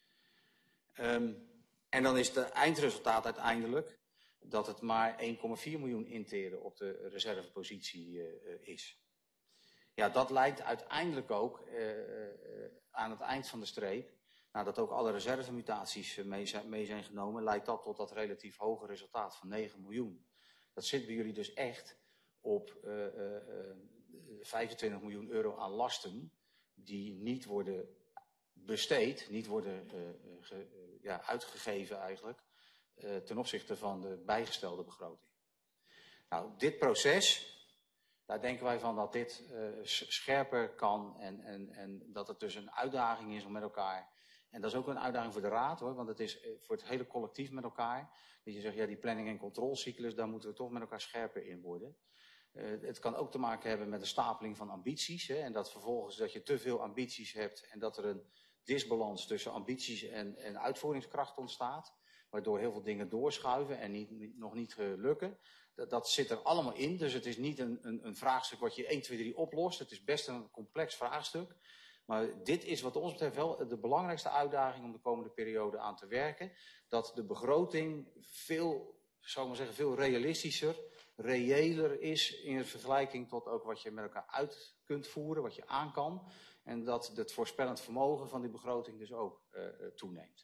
Um, en dan is het eindresultaat uiteindelijk dat het maar één komma vier miljoen interen op de reservepositie uh, is. Ja, dat leidt uiteindelijk ook uh, uh, aan het eind van de streep, nadat ook alle reservemutaties uh, mee, zijn, mee zijn genomen, leidt dat tot dat relatief hoge resultaat van negen miljoen. Dat zit bij jullie dus echt op uh, uh, uh, vijfentwintig miljoen euro aan lasten die niet worden besteed, niet worden uh, ge, uh, ja, uitgegeven eigenlijk, uh, ten opzichte van de bijgestelde begroting. Nou, dit proces, daar denken wij van dat dit uh, scherper kan en, en, en dat het dus een uitdaging is om met elkaar, en dat is ook een uitdaging voor de Raad hoor, want het is voor het hele collectief met elkaar, dat je zegt ja die planning- en controlecyclus, daar moeten we toch met elkaar scherper in worden. Uh, het kan ook te maken hebben met de stapeling van ambities hè, en dat vervolgens dat je te veel ambities hebt en dat er een disbalans tussen ambities en, en uitvoeringskracht ontstaat, waardoor heel veel dingen doorschuiven en niet, niet, nog niet uh, lukken. Dat, dat zit er allemaal in, dus het is niet een, een, een vraagstuk wat je één, twee, drie oplost. Het is best een complex vraagstuk. Maar dit is wat ons betreft wel de belangrijkste uitdaging om de komende periode aan te werken. Dat de begroting veel, zou ik maar zeggen, veel realistischer, reëler is in vergelijking tot ook wat je met elkaar uit kunt voeren, wat je aan kan. En dat het voorspellend vermogen van die begroting dus ook uh, toeneemt.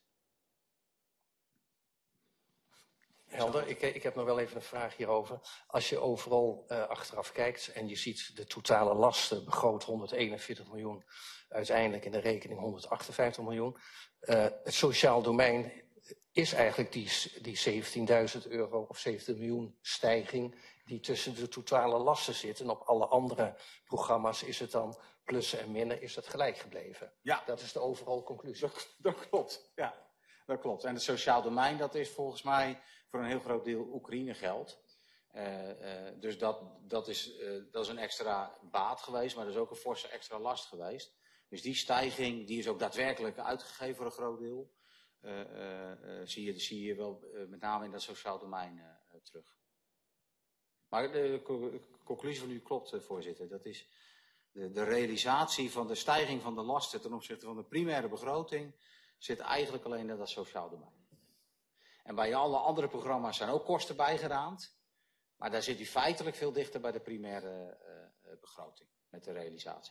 Helder, ik, ik heb nog wel even een vraag hierover. Als je overal uh, achteraf kijkt en je ziet de totale lasten begroot honderdeenenveertig miljoen, uiteindelijk in de rekening honderdachtenvijftig miljoen. Uh, het sociaal domein is eigenlijk die, die zeventienduizend euro of zeventien miljoen stijging die tussen de totale lasten zit. En op alle andere programma's is het dan plussen en minnen, is het gelijk gebleven. Ja. Dat is de overal conclusie. Dat, dat klopt, ja. Dat klopt. En het sociaal domein, dat is volgens mij voor een heel groot deel Oekraïne geld. Uh, uh, dus dat, dat, is, uh, dat is een extra baat geweest, maar dat is ook een forse extra last geweest. Dus die stijging, die is ook daadwerkelijk uitgegeven voor een groot deel. uh, uh, uh, zie, je, zie je wel uh, met name in dat sociaal domein uh, terug. Maar de co conclusie van u klopt, uh, voorzitter. Dat is de, de realisatie van de stijging van de lasten ten opzichte van de primaire begroting zit eigenlijk alleen in dat sociaal domein. En bij alle andere programma's zijn ook kosten bijgeraamd. Maar daar zit u feitelijk veel dichter bij de primaire uh, begroting met de realisatie.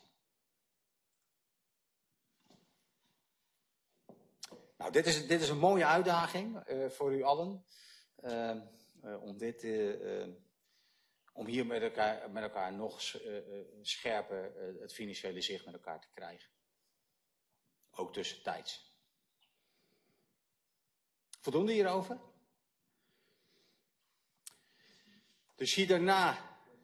Nou, dit is, dit is een mooie uitdaging uh, voor u allen. Uh, uh, om, dit, uh, uh, om hier met elkaar, met elkaar nog uh, uh, scherper uh, het financiële zicht met elkaar te krijgen. Ook tussentijds. Voldoende hierover? Dus hier daarna.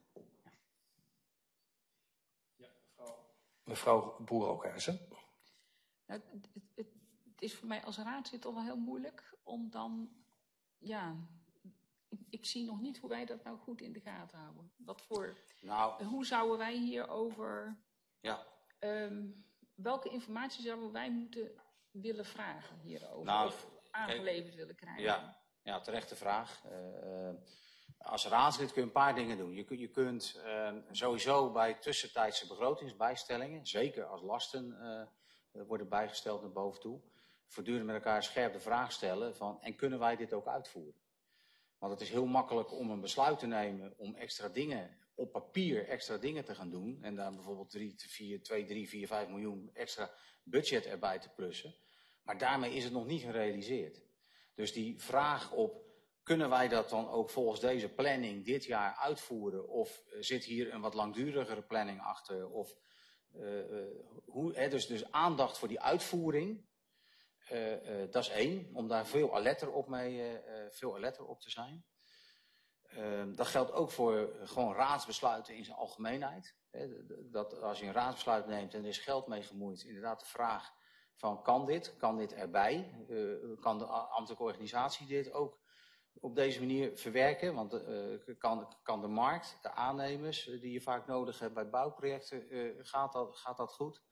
Ja, mevrouw. Mevrouw Boer-Ookhuizen. Nou, het, het, het is voor mij als raadslid toch wel heel moeilijk om dan, ja, ik, ik zie nog niet hoe wij dat nou goed in de gaten houden. Wat voor, nou, hoe zouden wij hierover, ja. um, welke informatie zouden wij moeten willen vragen hierover? Nou, of aangeleverd kijk, willen krijgen? Ja, ja, terechte vraag. Uh, Als raadslid kun je een paar dingen doen. Je, je kunt uh, sowieso bij tussentijdse begrotingsbijstellingen, zeker als lasten uh, worden bijgesteld naar boven toe, voortdurend met elkaar scherp de vraag stellen van, en kunnen wij dit ook uitvoeren? Want het is heel makkelijk om een besluit te nemen om extra dingen, op papier extra dingen te gaan doen, en daar bijvoorbeeld twee, drie, vier, vijf miljoen extra budget erbij te plussen. Maar daarmee is het nog niet gerealiseerd. Dus die vraag op, kunnen wij dat dan ook volgens deze planning dit jaar uitvoeren? Of uh, zit hier een wat langdurigere planning achter? Of, uh, uh, hoe, hè, dus, dus aandacht voor die uitvoering, uh, uh, dat is één. Om daar veel alerter op, mee, uh, uh, veel alerter op te zijn. Uh, dat geldt ook voor uh, gewoon raadsbesluiten in zijn algemeenheid. Hè, dat als je een raadsbesluit neemt en er is geld mee gemoeid, inderdaad de vraag van kan dit? Kan dit erbij? Uh, kan de ambtelijke organisatie dit ook op deze manier verwerken? Want uh, kan, kan de markt, de aannemers uh, die je vaak nodig hebt bij bouwprojecten, uh, gaat, dat, gaat dat goed?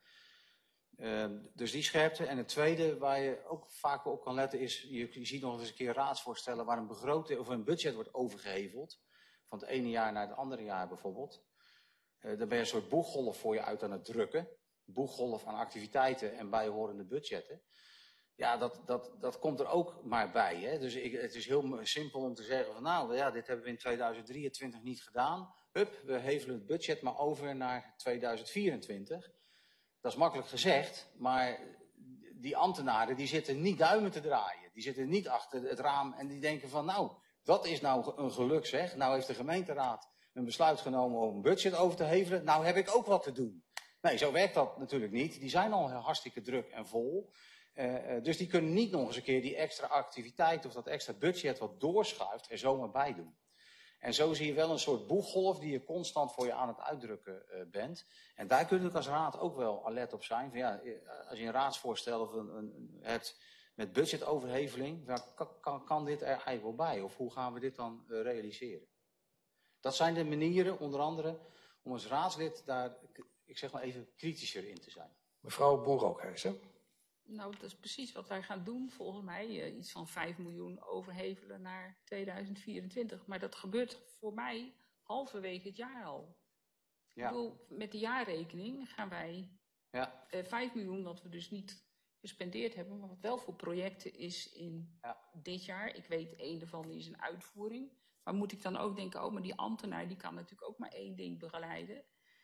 Uh, dus die scherpte. En het tweede waar je ook vaak op kan letten is, je, je ziet nog eens een keer raadsvoorstellen waar een begroting of een budget wordt overgeheveld. Van het ene jaar naar het andere jaar bijvoorbeeld. Uh, dan ben je een soort boeggolf voor je uit aan het drukken. Boeggolf aan activiteiten en bijhorende budgetten. Ja, dat, dat, dat komt er ook maar bij. Hè? Dus ik, het is heel simpel om te zeggen van nou, ja, dit hebben we in tweeduizend drieëntwintig niet gedaan. Hup, we hevelen het budget maar over naar tweeduizend vierentwintig. Dat is makkelijk gezegd, maar die ambtenaren die zitten niet duimen te draaien. Die zitten niet achter het raam en die denken van nou, dat is nou een geluk zeg. Nou heeft de gemeenteraad een besluit genomen om een budget over te hevelen. Nou heb ik ook wat te doen. Nee, zo werkt dat natuurlijk niet. Die zijn al hartstikke druk en vol. Uh, dus die kunnen niet nog eens een keer die extra activiteit of dat extra budget wat doorschuift er zomaar bij doen. En zo zie je wel een soort boeggolf die je constant voor je aan het uitdrukken uh, bent. En daar kun je als raad ook wel alert op zijn. Van ja, als je een raadsvoorstel of een, een, hebt met budgetoverheveling, dan kan, kan, kan dit er eigenlijk wel bij? Of hoe gaan we dit dan uh, realiseren? Dat zijn de manieren, onder andere, om als raadslid daar, ik zeg maar even, kritischer in te zijn. Mevrouw Boer-Ookhuizen. Nou, dat is precies wat wij gaan doen, volgens mij. Uh, iets van vijf miljoen overhevelen naar tweeduizend vierentwintig. Maar dat gebeurt voor mij halverwege het jaar al. Ja. Ik bedoel, met de jaarrekening gaan wij ja. uh, vijf miljoen, wat we dus niet gespendeerd hebben, maar wat wel voor projecten is in ja. dit jaar. Ik weet, één daarvan is een uitvoering. Maar moet ik dan ook denken, oh, maar die ambtenaar die kan natuurlijk ook maar één ding begeleiden.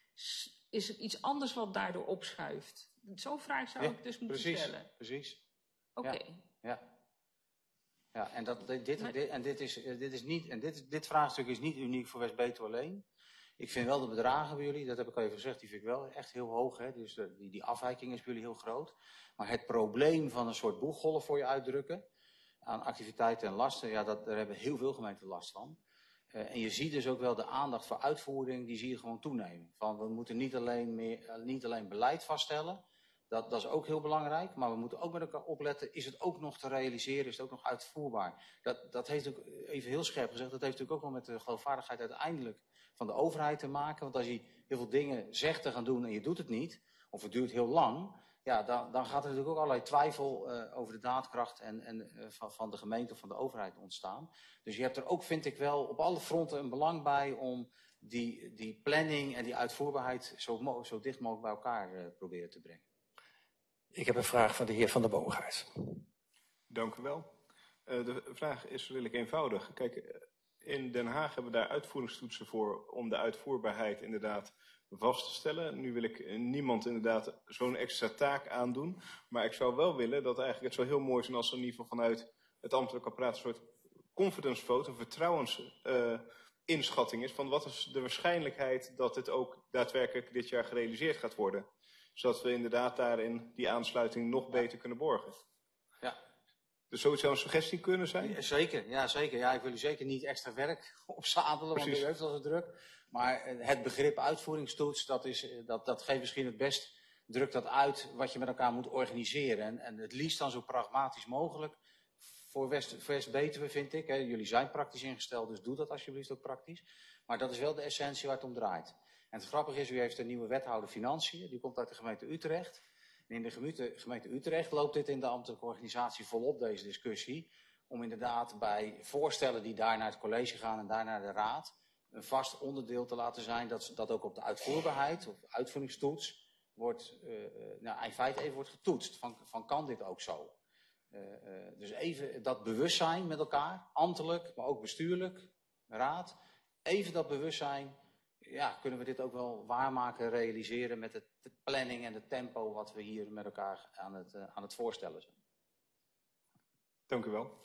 Is er iets anders wat daardoor opschuift? Zo'n vraag zou ja, ik dus moeten precies, stellen. Precies. Oké. Okay. Ja, ja. Ja, en, dat, dit, maar, dit, en dit is, dit is niet, en dit, dit vraagstuk is niet uniek voor West-Betuwe alleen. Ik vind wel de bedragen bij jullie, dat heb ik al even gezegd, die vind ik wel echt heel hoog. Hè? Dus de, die, die afwijking is bij jullie heel groot. Maar het probleem van een soort boeggolf voor je uitdrukken, aan activiteiten en lasten, ja, dat, daar hebben heel veel gemeenten last van. Uh, en je ziet dus ook wel de aandacht voor uitvoering, die zie je gewoon toenemen. Van, we moeten niet alleen, meer, uh, niet alleen beleid vaststellen, dat, dat is ook heel belangrijk, maar we moeten ook met elkaar opletten, is het ook nog te realiseren, is het ook nog uitvoerbaar? Dat, dat heeft ook, even heel scherp gezegd, dat heeft natuurlijk ook wel met de geloofwaardigheid uiteindelijk van de overheid te maken. Want als je heel veel dingen zegt te gaan doen en je doet het niet, of het duurt heel lang, ja, dan, dan gaat er natuurlijk ook allerlei twijfel uh, over de daadkracht en, en, uh, van, van de gemeente of van de overheid ontstaan. Dus je hebt er ook, vind ik wel, op alle fronten een belang bij om die, die planning en die uitvoerbaarheid zo, zo dicht mogelijk bij elkaar uh, proberen te brengen. Ik heb een vraag van de heer Van der Boogaard. Dank u wel. Uh, de vraag is redelijk eenvoudig. Kijk, in Den Haag hebben we daar uitvoeringstoetsen voor om de uitvoerbaarheid inderdaad vast te stellen. Nu wil ik niemand inderdaad zo'n extra taak aandoen. Maar ik zou wel willen dat eigenlijk het zo heel mooi is als er in ieder geval vanuit het ambtelijk apparaat een soort confidence vote, een vertrouwensinschatting uh, is van wat is de waarschijnlijkheid dat dit ook daadwerkelijk dit jaar gerealiseerd gaat worden. Zodat we inderdaad daarin die aansluiting nog beter kunnen borgen. Ja. Dus zoiets zou een suggestie kunnen zijn? Ja, zeker, ja zeker. Ja, ik wil u zeker niet extra werk opzadelen, Precies. want u heeft al zo druk. Maar het begrip uitvoeringstoets, dat, is, dat, dat geeft misschien het best, drukt dat uit wat je met elkaar moet organiseren. En, en het liefst dan zo pragmatisch mogelijk. Voor West, West-Betuwe vind ik, hè, jullie zijn praktisch ingesteld, dus doe dat alsjeblieft ook praktisch. Maar dat is wel de essentie waar het om draait. En het grappige is, u heeft een nieuwe wethouder Financiën, die komt uit de gemeente Utrecht. En in de gemeente, gemeente Utrecht loopt dit in de ambtelijke organisatie volop, deze discussie. Om inderdaad bij voorstellen die daar naar het college gaan en daar naar de raad, een vast onderdeel te laten zijn dat, dat ook op de uitvoerbaarheid of uitvoeringstoets wordt, uh, nou, in feite even wordt getoetst. Van, van kan dit ook zo? Uh, uh, dus even dat bewustzijn met elkaar, ambtelijk, maar ook bestuurlijk, raad. Even dat bewustzijn, ja, kunnen we dit ook wel waarmaken, realiseren met de planning en het tempo wat we hier met elkaar aan het, uh, aan het voorstellen zijn. Dank u wel.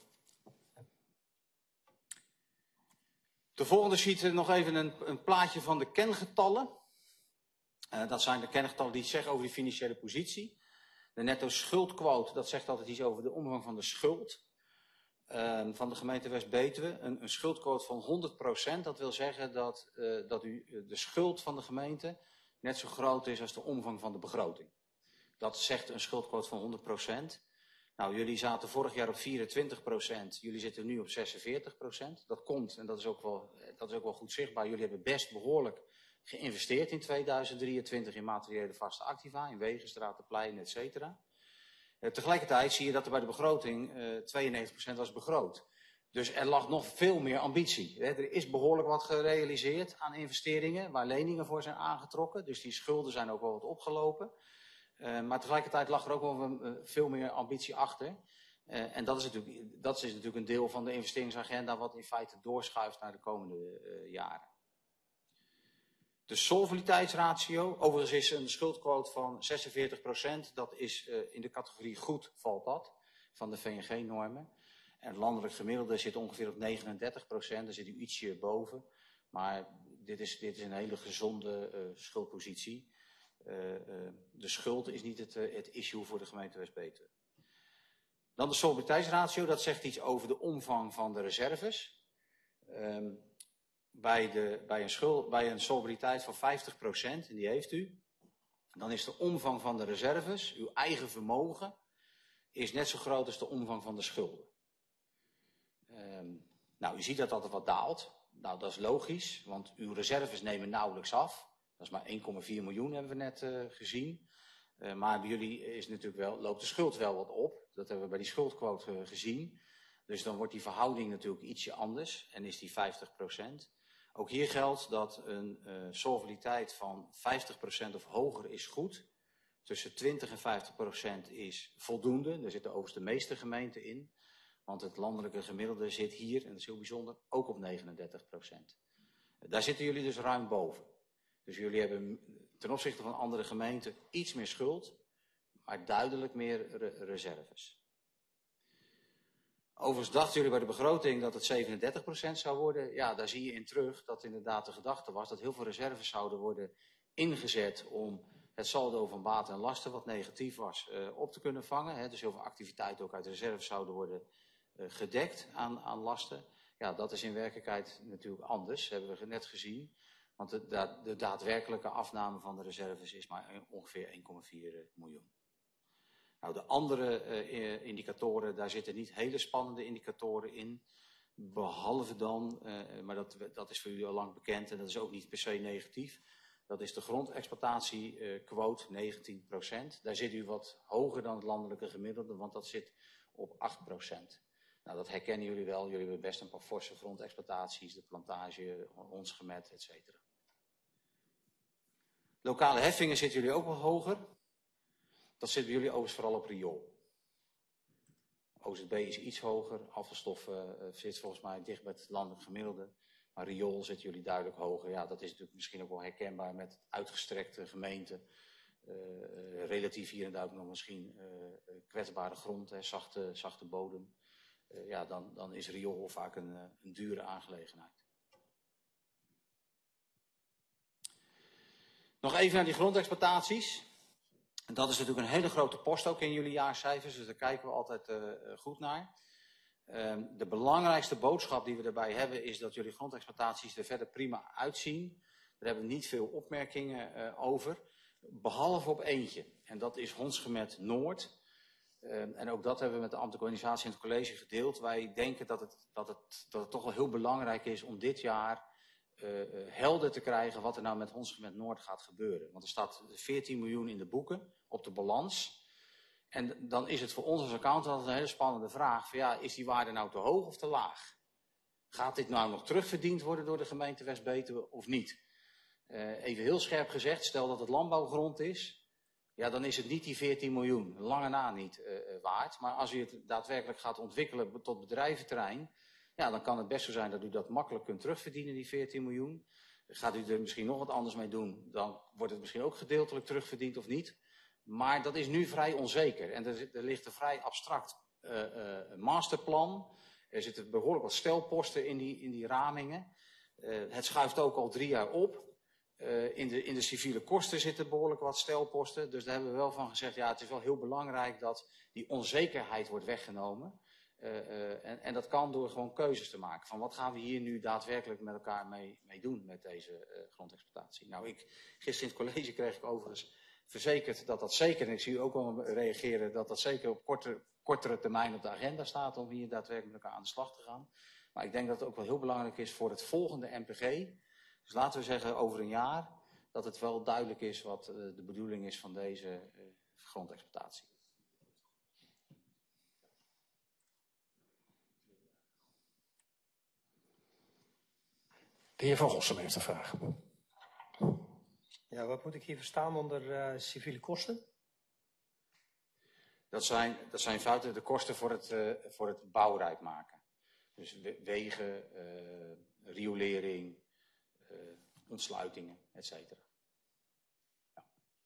De volgende sheet nog even een, een plaatje van de kengetallen. Uh, dat zijn de kengetallen die zeggen over die financiële positie. De netto schuldquote, dat zegt altijd iets over de omvang van de schuld uh, van de gemeente West-Betuwe. Een, een schuldquote van honderd procent, dat wil zeggen dat, uh, dat u, de schuld van de gemeente net zo groot is als de omvang van de begroting. Dat zegt een schuldquote van honderd procent. Nou, jullie zaten vorig jaar op vierentwintig procent, jullie zitten nu op zesenveertig procent. Dat komt, en dat is, ook wel, dat is ook wel goed zichtbaar, jullie hebben best behoorlijk geïnvesteerd in tweeduizend drieëntwintig in materiële vaste activa, in wegen, straten, pleinen, et cetera. Uh, tegelijkertijd zie je dat er bij de begroting uh, tweeënnegentig procent was begroot. Dus er lag nog veel meer ambitie. Hè. Er is behoorlijk wat gerealiseerd aan investeringen, waar leningen voor zijn aangetrokken. Dus die schulden zijn ook wel wat opgelopen. Uh, maar tegelijkertijd lag er ook wel uh, veel meer ambitie achter. Uh, en dat is, natuurlijk, dat is natuurlijk een deel van de investeringsagenda wat in feite doorschuift naar de komende uh, jaren. De solvabiliteitsratio, overigens is een schuldquote van zesenveertig procent. Dat is uh, in de categorie goed valt dat, van de V N G-normen. En het landelijk gemiddelde zit ongeveer op negenendertig procent, daar zit u ietsje boven. Maar dit is, dit is een hele gezonde uh, schuldpositie. Uh, uh, de schuld is niet het, uh, het issue voor de gemeente West-Betuwe. Dan de solvabiliteitsratio, dat zegt iets over de omvang van de reserves. Um, bij, de, bij, een schuld, bij een solvabiliteit van vijftig procent, en die heeft u, dan is de omvang van de reserves, uw eigen vermogen, is net zo groot als de omvang van de schulden. Um, nou, u ziet dat dat wat daalt. Nou, dat is logisch, want uw reserves nemen nauwelijks af. Dat is maar één komma vier miljoen, hebben we net uh, gezien. Uh, maar bij jullie is natuurlijk wel, loopt de schuld wel wat op. Dat hebben we bij die schuldquote uh, gezien. Dus dan wordt die verhouding natuurlijk ietsje anders en is die vijftig procent. Ook hier geldt dat een uh, solvabiliteit van vijftig procent of hoger is goed. Tussen twintig en vijftig procent is voldoende. Daar zitten overigens de meeste gemeenten in. Want het landelijke gemiddelde zit hier, en dat is heel bijzonder, ook op negenendertig procent. Daar zitten jullie dus ruim boven. Dus jullie hebben ten opzichte van andere gemeenten iets meer schuld, maar duidelijk meer re reserves. Overigens dachten jullie bij de begroting dat het zevenendertig procent zou worden. Ja, daar zie je in terug dat inderdaad de gedachte was dat heel veel reserves zouden worden ingezet om het saldo van baten en lasten, wat negatief was, uh, op te kunnen vangen. Hè. Dus heel veel activiteiten ook uit reserves zouden worden uh, gedekt aan, aan lasten. Ja, dat is in werkelijkheid natuurlijk anders, hebben we net gezien. Want de, da de daadwerkelijke afname van de reserves is maar ongeveer één komma vier miljoen. Nou, de andere uh, indicatoren, daar zitten niet hele spannende indicatoren in. Behalve dan, uh, maar dat, dat is voor u al lang bekend en dat is ook niet per se negatief. Dat is de grondexploitatiequote, negentien procent. Daar zit u wat hoger dan het landelijke gemiddelde, want dat zit op acht procent. Nou, dat herkennen jullie wel. Jullie hebben best een paar forse grondexploitaties, de plantage, Honsgemet, et cetera. Lokale heffingen zitten jullie ook wat hoger. Dat zit bij jullie overigens vooral op riool. O Z B is iets hoger, afvalstoffen uh, zit volgens mij dicht bij het landelijk gemiddelde. Maar riool zitten jullie duidelijk hoger. Ja, dat is natuurlijk misschien ook wel herkenbaar met uitgestrekte gemeenten. Uh, relatief hier en daar ook nog misschien uh, kwetsbare grond, hè, zachte, zachte bodem. Uh, ja, dan, dan is riool vaak een, uh, een dure aangelegenheid. Nog even naar die grondexploitaties. En dat is natuurlijk een hele grote post ook in jullie jaarcijfers, dus daar kijken we altijd uh, goed naar. Uh, de belangrijkste boodschap die we daarbij hebben is dat jullie grondexploitaties er verder prima uitzien. Daar hebben we niet veel opmerkingen uh, over, behalve op eentje. En dat is Honsgemet Noord. Uh, en ook dat hebben we met de ambtelijke organisatie en het college gedeeld. Wij denken dat het, dat het, dat het toch wel heel belangrijk is om dit jaar uh, uh, helder te krijgen wat er nou met Honsgemet Noord gaat gebeuren. Want er staat veertien miljoen in de boeken op de balans. En dan is het voor ons als accountant altijd een hele spannende vraag. Van ja, is die waarde nou te hoog of te laag? Gaat dit nou nog terugverdiend worden door de gemeente West-Betuwe of niet? Uh, even heel scherp gezegd, stel dat het landbouwgrond is. Ja, dan is het niet die veertien miljoen. Lange na niet uh, uh, waard. Maar als u het daadwerkelijk gaat ontwikkelen tot bedrijventerrein. Ja, dan kan het best zo zijn dat u dat makkelijk kunt terugverdienen, die veertien miljoen. Gaat u er misschien nog wat anders mee doen, dan wordt het misschien ook gedeeltelijk terugverdiend of niet. Maar dat is nu vrij onzeker. En er, er ligt een vrij abstract uh, uh, masterplan. Er zitten behoorlijk wat stelposten in die, in die ramingen. Uh, het schuift ook al drie jaar op. Uh, in, de, in de civiele kosten zitten behoorlijk wat stelposten. Dus daar hebben we wel van gezegd, ja, het is wel heel belangrijk dat die onzekerheid wordt weggenomen. Uh, uh, en, en dat kan door gewoon keuzes te maken. Van wat gaan we hier nu daadwerkelijk met elkaar mee, mee doen met deze uh, grondexploitatie. Nou, ik, gisteren in het college kreeg ik overigens verzekerd dat dat zeker, en ik zie u ook wel reageren, dat dat zeker op korte, kortere termijn op de agenda staat om hier daadwerkelijk met elkaar aan de slag te gaan. Maar ik denk dat het ook wel heel belangrijk is voor het volgende N P G. Dus laten we zeggen over een jaar, dat het wel duidelijk is wat uh, de bedoeling is van deze uh, grondexploitatie. De heer Van Rossum heeft een vraag. Ja, wat moet ik hier verstaan onder uh, civiele kosten? Dat zijn, dat zijn fouten de kosten voor het, uh, voor het bouwrijp maken. Dus wegen, uh, riolering, uh, ontsluitingen, et cetera. Ja.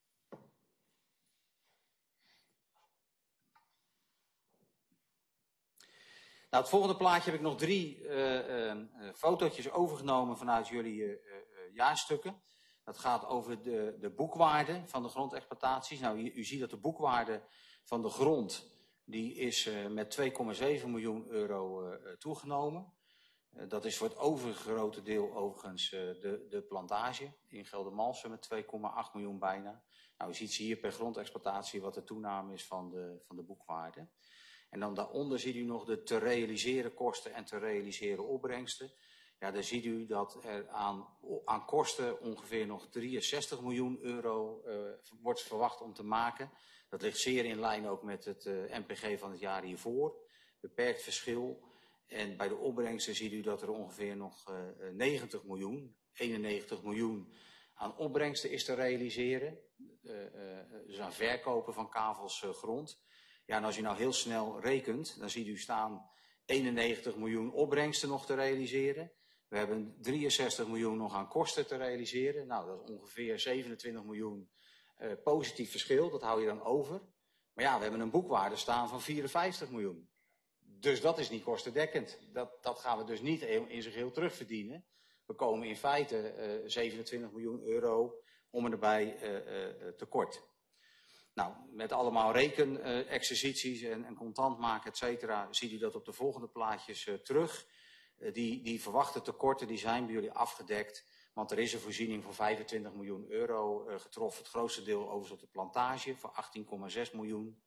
Nou, het volgende plaatje heb ik nog drie uh, uh, fotootjes overgenomen vanuit jullie uh, uh, jaarstukken. Dat gaat over de, de boekwaarde van de grondexploitaties. Nou, u, u ziet dat de boekwaarde van de grond, die is uh, met twee komma zeven miljoen euro uh, toegenomen. Uh, dat is voor het overgrote deel overigens uh, de, de plantage in Geldermalsen met twee komma acht miljoen bijna. Nou, u ziet hier per grondexploitatie wat de toename is van de, van de boekwaarde. En dan daaronder ziet u nog de te realiseren kosten en te realiseren opbrengsten. Ja, dan ziet u dat er aan, aan kosten ongeveer nog drieënzestig miljoen euro uh, wordt verwacht om te maken. Dat ligt zeer in lijn ook met het uh, N P G van het jaar hiervoor. Beperkt verschil. En bij de opbrengsten ziet u dat er ongeveer nog uh, negentig miljoen, eenennegentig miljoen aan opbrengsten is te realiseren. Uh, uh, dus aan verkopen van kavels uh, grond. Ja, en als u nou heel snel rekent, dan ziet u staan eenennegentig miljoen opbrengsten nog te realiseren. We hebben drieënzestig miljoen nog aan kosten te realiseren. Nou, dat is ongeveer zevenentwintig miljoen uh, positief verschil. Dat hou je dan over. Maar ja, we hebben een boekwaarde staan van vierenvijftig miljoen. Dus dat is niet kostendekkend. Dat, dat gaan we dus niet in zijn geheel terugverdienen. We komen in feite uh, zevenentwintig miljoen euro om en erbij uh, uh, tekort. Nou, met allemaal rekenexercities uh, en, en contant maken, et cetera, ziet u dat op de volgende plaatjes uh, terug. Uh, die, die verwachte tekorten die zijn bij jullie afgedekt, want er is een voorziening van vijfentwintig miljoen euro uh, getroffen. Het grootste deel overigens op de plantage voor achttien komma zes miljoen.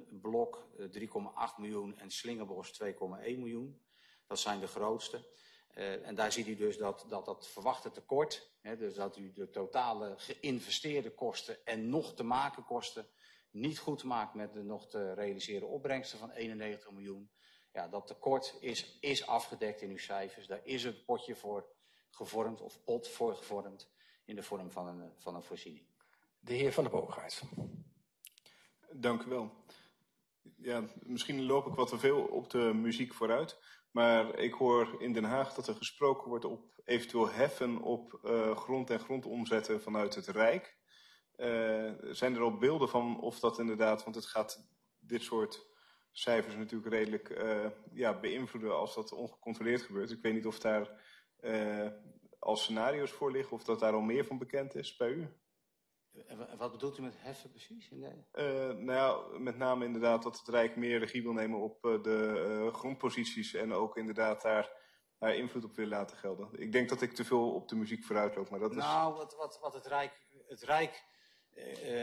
Molenblok uh, drie komma acht miljoen en Slingerbos twee komma één miljoen. Dat zijn de grootste. Uh, en daar ziet u dus dat dat, dat verwachte tekort, hè, dus dat u de totale geïnvesteerde kosten en nog te maken kosten niet goed maakt met de nog te realiseren opbrengsten van eenennegentig miljoen. Ja, dat tekort is, is afgedekt in uw cijfers. Daar is een potje voor gevormd of pot voor gevormd in de vorm van een, van een voorziening. De heer Van der Boogaard. Dank u wel. Ja, misschien loop ik wat te veel op de muziek vooruit. Maar ik hoor in Den Haag dat er gesproken wordt op eventueel heffen op uh, grond en grondomzetten vanuit het Rijk. Uh, zijn er al beelden van of dat inderdaad, want het gaat dit soort cijfers natuurlijk redelijk uh, ja, beïnvloeden als dat ongecontroleerd gebeurt. Ik weet niet of daar uh, al scenario's voor liggen of dat daar al meer van bekend is bij u. En wat bedoelt u met heffen precies? In de... uh, nou ja, met name inderdaad dat het Rijk meer regie wil nemen op uh, de uh, grondposities en ook inderdaad daar, daar invloed op wil laten gelden. Ik denk dat ik te veel op de muziek vooruit loop, maar dat is... Nou, wat, wat, wat het Rijk... Het Rijk uh,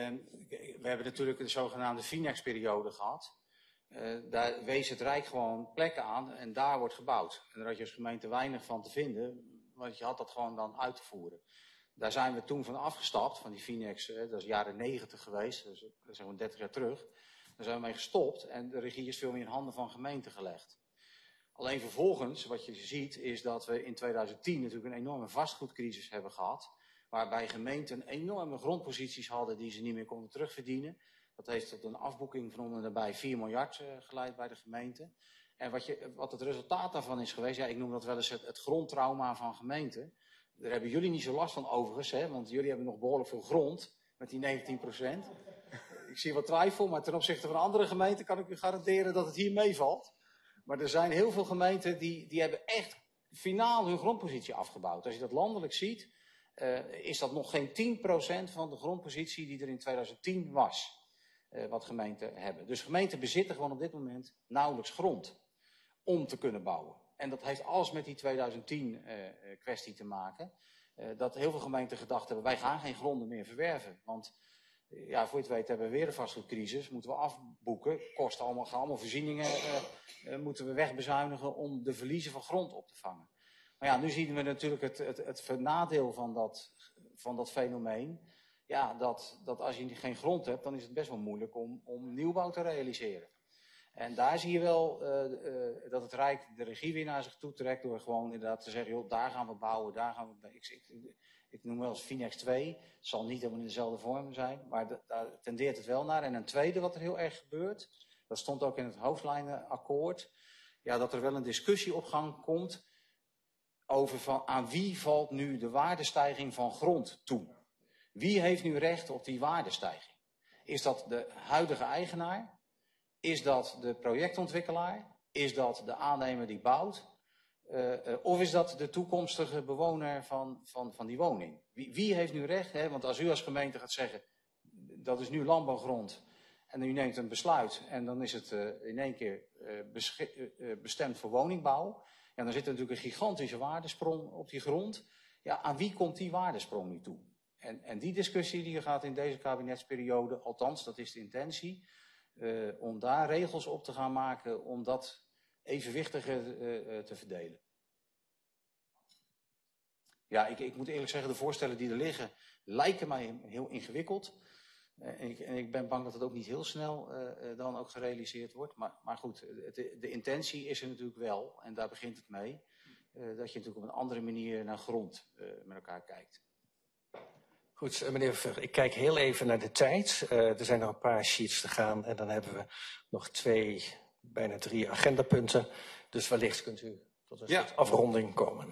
we hebben natuurlijk de zogenaamde Finex-periode gehad. Uh, daar wees het Rijk gewoon plekken aan en daar wordt gebouwd. En daar had je als gemeente weinig van te vinden, want je had dat gewoon dan uit te voeren. Daar zijn we toen van afgestapt, van die Finex, dat is jaren negentig geweest, dat is, dat is gewoon dertig jaar terug. Daar zijn we mee gestopt en de regie is veel meer in handen van gemeenten gelegd. Alleen vervolgens, wat je ziet, is dat we in tweeduizend tien natuurlijk een enorme vastgoedcrisis hebben gehad. Waarbij gemeenten enorme grondposities hadden die ze niet meer konden terugverdienen. Dat heeft tot een afboeking van onder nabij vier miljard uh, geleid bij de gemeente. En wat, je, wat het resultaat daarvan is geweest, ja, ik noem dat wel eens het, het grondtrauma van gemeenten. Daar hebben jullie niet zo last van overigens, hè, want jullie hebben nog behoorlijk veel grond met die negentien procent. Ik zie wat twijfel, maar ten opzichte van andere gemeenten kan ik u garanderen dat het hier meevalt. Maar er zijn heel veel gemeenten die, die hebben echt finaal hun grondpositie afgebouwd. Als je dat landelijk ziet, uh, is dat nog geen tien procent van de grondpositie die er in tweeduizend tien was. Uh, wat gemeenten hebben. Dus gemeenten bezitten gewoon op dit moment nauwelijks grond om te kunnen bouwen. En dat heeft alles met die tweeduizend tien uh, kwestie te maken. Uh, dat heel veel gemeenten gedacht hebben, wij gaan geen gronden meer verwerven. Want uh, ja, voor je het weet hebben we weer een vastgoedcrisis, moeten we afboeken. Kosten allemaal, gaan allemaal voorzieningen, uh, uh, moeten we wegbezuinigen om de verliezen van grond op te vangen. Maar ja, nu zien we natuurlijk het, het, het nadeel van dat, van dat fenomeen. Ja, dat, dat als je geen grond hebt, dan is het best wel moeilijk om, om nieuwbouw te realiseren. En daar zie je wel uh, uh, dat het Rijk de regie weer naar zich toe trekt door gewoon inderdaad te zeggen, joh, daar gaan we bouwen, daar gaan we... Ik, ik, ik noem wel eens Finex twee, het zal niet helemaal in dezelfde vorm zijn, maar de, daar tendeert het wel naar. En een tweede wat er heel erg gebeurt, dat stond ook in het hoofdlijnenakkoord, ja, dat er wel een discussie op gang komt over van aan wie valt nu de waardestijging van grond toe. Wie heeft nu recht op die waardestijging? Is dat de huidige eigenaar? Is dat de projectontwikkelaar? Is dat de aannemer die bouwt? Uh, uh, of is dat de toekomstige bewoner van, van, van die woning? Wie, wie heeft nu recht? Hè? Want als u als gemeente gaat zeggen, dat is nu landbouwgrond. En u neemt een besluit en dan is het uh, in één keer uh, uh, bestemd voor woningbouw. Ja, dan zit er natuurlijk een gigantische waardesprong op die grond. Ja, aan wie komt die waardesprong nu toe? En, en die discussie die gaat in deze kabinetsperiode, althans dat is de intentie, uh, om daar regels op te gaan maken om dat evenwichtiger uh, uh, te verdelen. Ja, ik, ik moet eerlijk zeggen, de voorstellen die er liggen lijken mij heel ingewikkeld. Uh, en, ik, en ik ben bang dat het ook niet heel snel uh, uh, dan ook gerealiseerd wordt. Maar, maar goed, de, de intentie is er natuurlijk wel, en daar begint het mee, uh, dat je natuurlijk op een andere manier naar grond uh, met elkaar kijkt. Goed, meneer Vug, ik kijk heel even naar de tijd. Uh, er zijn nog een paar sheets te gaan en dan hebben we nog twee, bijna drie agendapunten. Dus wellicht kunt u tot een ja. soort afronding komen.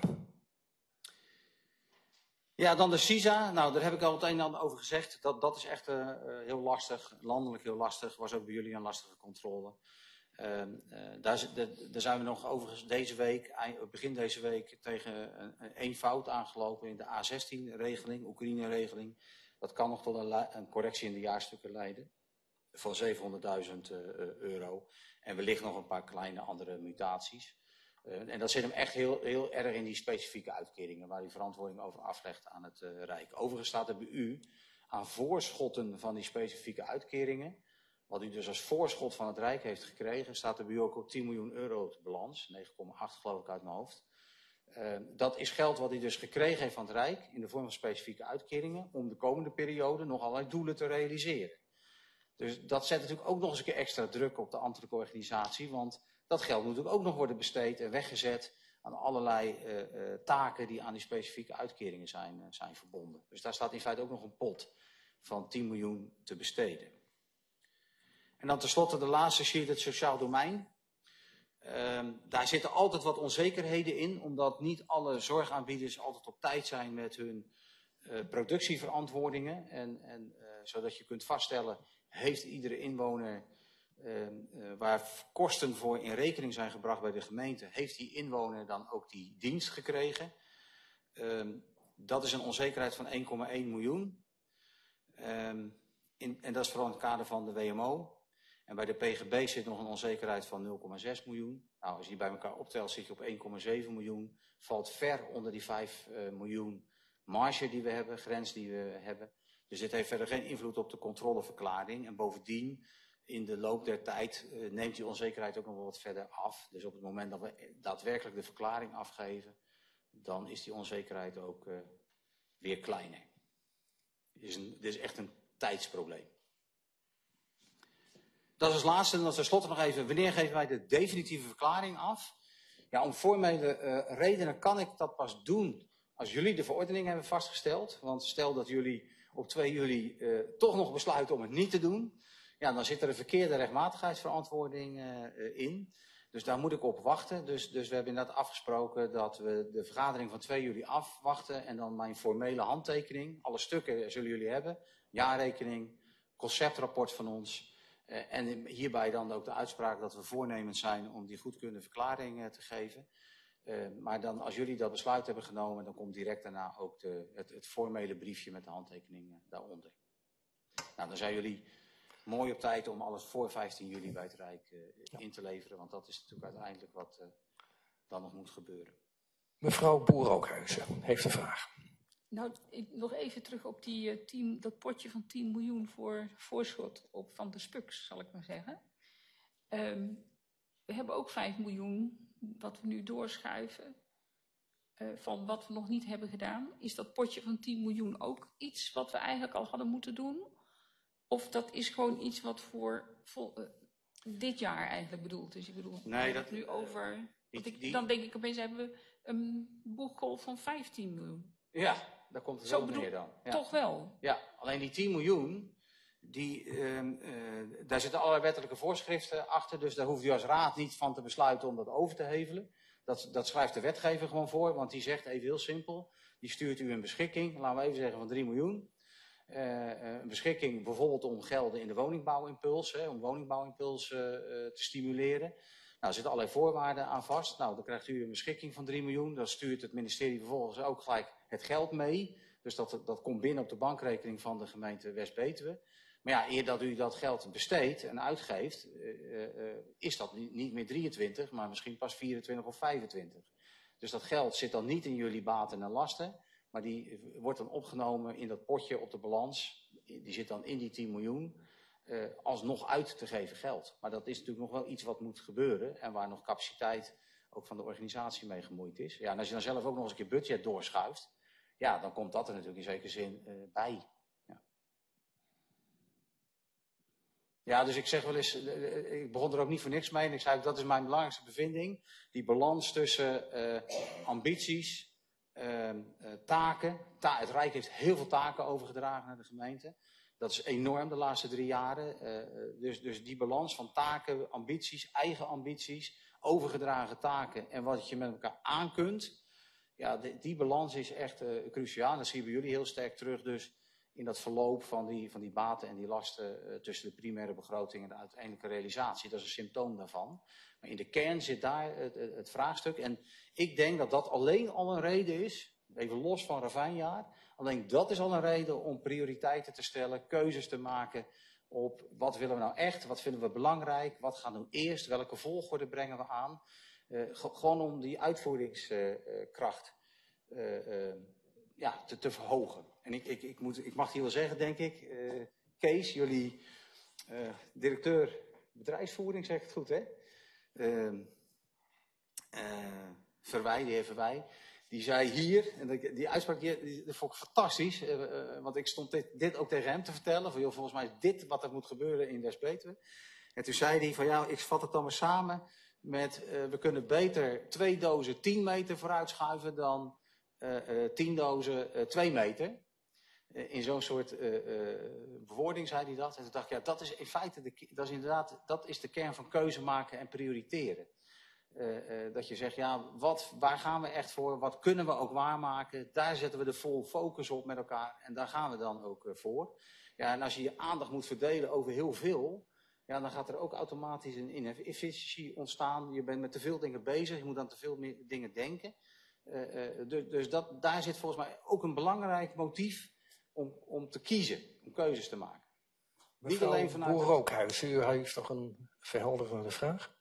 Ja, dan de S I S A. Nou, daar heb ik al het een en ander over gezegd. Dat, dat is echt uh, heel lastig, landelijk heel lastig. Was ook bij jullie een lastige controle. Uh, uh, daar, daar zijn we nog overigens deze week, begin deze week, tegen een, een fout aangelopen in de A zestien regeling, Oekraïne-regeling. Dat kan nog tot een, een correctie in de jaarstukken leiden van zevenhonderdduizend uh, euro. En wellicht nog een paar kleine andere mutaties. Uh, en dat zit hem echt heel, heel erg in die specifieke uitkeringen waar u verantwoording over aflegt aan het uh, Rijk. Overigens staat er bij u aan voorschotten van die specifieke uitkeringen. Wat u dus als voorschot van het Rijk heeft gekregen, staat er bij u ook op tien miljoen euro op de balans. negen komma acht geloof ik uit mijn hoofd. Uh, dat is geld wat hij dus gekregen heeft van het Rijk in de vorm van specifieke uitkeringen om de komende periode nog allerlei doelen te realiseren. Dus dat zet natuurlijk ook nog eens een keer extra druk op de ambtelijke organisatie, want dat geld moet natuurlijk ook nog worden besteed en weggezet aan allerlei uh, uh, taken die aan die specifieke uitkeringen zijn, uh, zijn verbonden. Dus daar staat in feite ook nog een pot van tien miljoen te besteden. En dan tenslotte de laatste sheet, het sociaal domein. Uh, daar zitten altijd wat onzekerheden in, omdat niet alle zorgaanbieders altijd op tijd zijn met hun uh, productieverantwoordingen. En, en, uh, zodat je kunt vaststellen, heeft iedere inwoner, uh, uh, waar kosten voor in rekening zijn gebracht bij de gemeente, heeft die inwoner dan ook die dienst gekregen? Uh, dat is een onzekerheid van één komma één miljoen. Uh, in, en dat is vooral in het kader van de W M O. En bij de P G B zit nog een onzekerheid van nul komma zes miljoen. Nou, als je die bij elkaar optelt, zit je op één komma zeven miljoen. Valt ver onder die vijf uh, miljoen marge die we hebben, grens die we hebben. Dus dit heeft verder geen invloed op de controleverklaring. En bovendien, in de loop der tijd, uh, neemt die onzekerheid ook nog wel wat verder af. Dus op het moment dat we daadwerkelijk de verklaring afgeven, dan is die onzekerheid ook uh, weer kleiner. Dit is, een, dit is echt een tijdsprobleem. Dat is als laatste en dan tenslotte nog even, wanneer geven wij de definitieve verklaring af? Ja, om formele uh, redenen kan ik dat pas doen als jullie de verordening hebben vastgesteld. Want stel dat jullie op twee juli uh, toch nog besluiten om het niet te doen. Ja, dan zit er een verkeerde rechtmatigheidsverantwoording uh, in. Dus daar moet ik op wachten. Dus, dus we hebben inderdaad afgesproken dat we de vergadering van twee juli afwachten. En dan mijn formele handtekening. Alle stukken zullen jullie hebben. Jaarrekening, conceptrapport van ons. Uh, en hierbij dan ook de uitspraak dat we voornemens zijn om die goedkeurende verklaring uh, te geven. Uh, maar dan als jullie dat besluit hebben genomen, dan komt direct daarna ook de, het, het formele briefje met de handtekening uh, daaronder. Nou, dan zijn jullie mooi op tijd om alles voor vijftien juli bij het Rijk uh, ja. in te leveren. Want dat is natuurlijk uiteindelijk wat uh, dan nog moet gebeuren. Mevrouw Boer-Ookhuizen heeft een vraag. Nou, ik, nog even terug op die, uh, tien, dat potje van tien miljoen voor voorschot op van de Spux, zal ik maar zeggen. Um, we hebben ook vijf miljoen wat we nu doorschuiven uh, van wat we nog niet hebben gedaan. Is dat potje van tien miljoen ook iets wat we eigenlijk al hadden moeten doen? Of dat is gewoon iets wat voor vol, uh, dit jaar eigenlijk bedoeld is? Ik bedoel, nee, dat nu over. Die, ik, die... Dan denk ik opeens hebben we een boekgolf van vijftien miljoen. Ja, daar komt het Zo wel bedoel, neer dan. Ja. Toch wel? Ja, alleen die tien miljoen, die, uh, uh, daar zitten allerlei wettelijke voorschriften achter. Dus daar hoeft u als raad niet van te besluiten om dat over te hevelen. Dat, dat schrijft de wetgever gewoon voor, want die zegt even heel simpel. Die stuurt u een beschikking, laten we even zeggen van drie miljoen. Uh, een beschikking bijvoorbeeld om gelden in de woningbouwimpuls, hè, om woningbouwimpuls uh, uh, te stimuleren. Nou, er zitten allerlei voorwaarden aan vast. Nou, dan krijgt u een beschikking van drie miljoen. Dan stuurt het ministerie vervolgens ook gelijk het geld mee. Dus dat, dat komt binnen op de bankrekening van de gemeente West-Betuwe. Maar ja, eer dat u dat geld besteedt en uitgeeft, uh, uh, is dat niet, niet meer drieëntwintig, maar misschien pas vierentwintig of vijfentwintig. Dus dat geld zit dan niet in jullie baten en lasten, maar die wordt dan opgenomen in dat potje op de balans. Die zit dan in die tien miljoen. Uh, alsnog uit te geven geld. Maar dat is natuurlijk nog wel iets wat moet gebeuren en waar nog capaciteit ook van de organisatie mee gemoeid is. Ja, en als je dan zelf ook nog eens een keer budget doorschuift, ja, dan komt dat er natuurlijk in zekere zin uh, bij. Ja. ja, dus ik zeg wel eens, uh, ik begon er ook niet voor niks mee en ik zei dat is mijn belangrijkste bevinding. Die balans tussen uh, ambities, uh, uh, taken. Ta- het Rijk heeft heel veel taken overgedragen naar de gemeente. Dat is enorm de laatste drie jaren. Uh, dus, dus die balans van taken, ambities, eigen ambities, overgedragen taken en wat je met elkaar aan kunt. Ja, die, die balans is echt uh, cruciaal. Dat zien we bij jullie heel sterk terug dus in dat verloop van die, van die baten en die lasten uh, tussen de primaire begroting en de uiteindelijke realisatie. Dat is een symptoom daarvan. Maar in de kern zit daar het, het, het vraagstuk. En ik denk dat dat alleen al een reden is, even los van ravijnjaar. Alleen dat is al een reden om prioriteiten te stellen, keuzes te maken op wat willen we nou echt, wat vinden we belangrijk, wat gaat nu eerst, welke volgorde brengen we aan. Uh, gewoon om die uitvoeringskracht uh, uh, uh, ja, te, te verhogen. En ik, ik, ik, moet, ik mag hier wel zeggen, denk ik, uh, Kees, jullie uh, directeur bedrijfsvoering, zeg ik het goed, hè? Uh, uh, Verwij, de heer Verwij, die zei hier, en die uitspraak die, die, die vond ik fantastisch, uh, uh, want ik stond dit, dit ook tegen hem te vertellen, van joh, volgens mij is dit wat er moet gebeuren in West-Betuwe. En toen zei hij van ja, ik vat het dan maar samen met, uh, we kunnen beter twee dozen tien meter vooruit schuiven dan uh, uh, tien dozen uh, twee meter. Uh, in zo'n soort uh, uh, bewoording zei hij dat. En toen dacht ik, ja, dat is in feite, de, dat is inderdaad, dat is de kern van keuze maken en prioriteren. Uh, uh, dat je zegt, ja, wat, waar gaan we echt voor? Wat kunnen we ook waarmaken? Daar zetten we de vol focus op met elkaar. En daar gaan we dan ook uh, voor. Ja, en als je je aandacht moet verdelen over heel veel, ja, dan gaat er ook automatisch een inefficiëntie ontstaan. Je bent met te veel dingen bezig, je moet aan te veel meer dingen denken. Uh, uh, dus dus dat, daar zit volgens mij ook een belangrijk motief om, om te kiezen, om keuzes te maken. Mevrouw Niet alleen vanuit Boer-Rookhuis, u heeft nog een verhelderende vraag?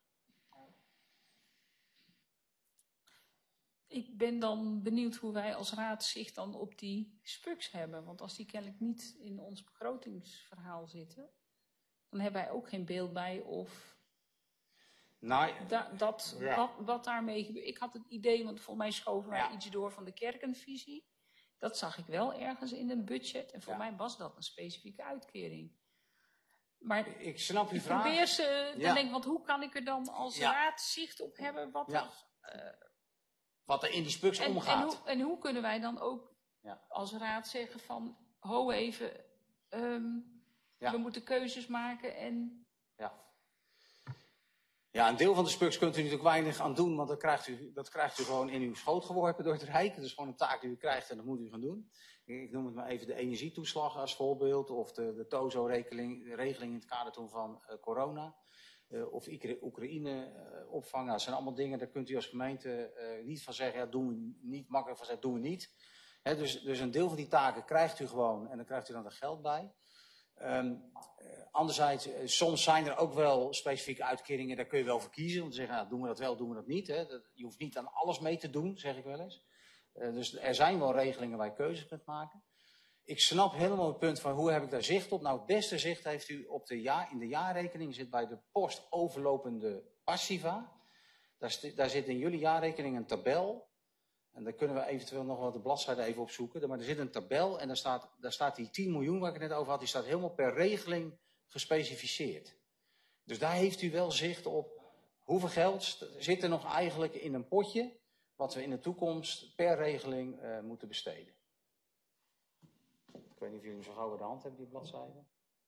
Ik ben dan benieuwd hoe wij als raad zicht dan op die spuks hebben. Want als die kennelijk niet in ons begrotingsverhaal zitten, dan hebben wij ook geen beeld bij of nou, da, dat, ja. wat, wat daarmee gebeurt. Ik had het idee, want volgens mij schoven wij Ja. iets door van de kerkenvisie. Dat zag ik wel ergens in een budget. En voor Ja. mij was dat een specifieke uitkering. Maar ik snap uw ik vraag. probeer ze, dan Ja. denk ik, want hoe kan ik er dan als Ja. raad zicht op hebben wat Ja. er... Uh, Wat er in die spuks En, en, omgaat. hoe, en hoe kunnen wij dan ook Ja. als raad zeggen van, ho even, um, Ja. we moeten keuzes maken en... Ja. Ja, een deel van de spuks kunt u natuurlijk weinig aan doen, want dat krijgt u, dat krijgt u gewoon in uw schoot geworpen door het Rijk. Dat is gewoon een taak die u krijgt en dat moet u gaan doen. Ik noem het maar even de energietoeslag als voorbeeld, of de, de TOZO-regeling regeling in het kader toen van uh, corona. Uh, of Oekraïne-opvang. Uh, dat zijn allemaal dingen, daar kunt u als gemeente uh, niet van zeggen, ja, doen we niet, makkelijk van zeggen, doen we niet. He, dus, dus een deel van die taken krijgt u gewoon en dan krijgt u dan er geld bij. Um, uh, anderzijds, uh, soms zijn er ook wel specifieke uitkeringen, daar kun je wel voor kiezen. Om te zeggen, nou, doen we dat wel, doen we dat niet. Hè. Dat, je hoeft niet aan alles mee te doen, zeg ik wel eens. Uh, dus er zijn wel regelingen waar je keuzes kunt maken. Ik snap helemaal het punt van hoe heb ik daar zicht op. Nou, het beste zicht heeft u op de jaar, in de jaarrekening zit bij de post overlopende passiva. Daar, daar zit in jullie jaarrekening een tabel. En daar kunnen we eventueel nog wel de bladzijde even opzoeken. Maar er zit een tabel en daar staat, daar staat die tien miljoen waar ik het net over had, die staat helemaal per regeling gespecificeerd. Dus daar heeft u wel zicht op hoeveel geld zit er nog eigenlijk in een potje wat we in de toekomst per regeling uh, moeten besteden. Ik weet niet of jullie hem zo gauw bij de hand hebben, die bladzijde.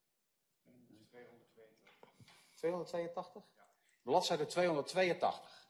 tweehonderdtweeëntachtig? Ja. Bladzijde tweehonderdtweeëntachtig.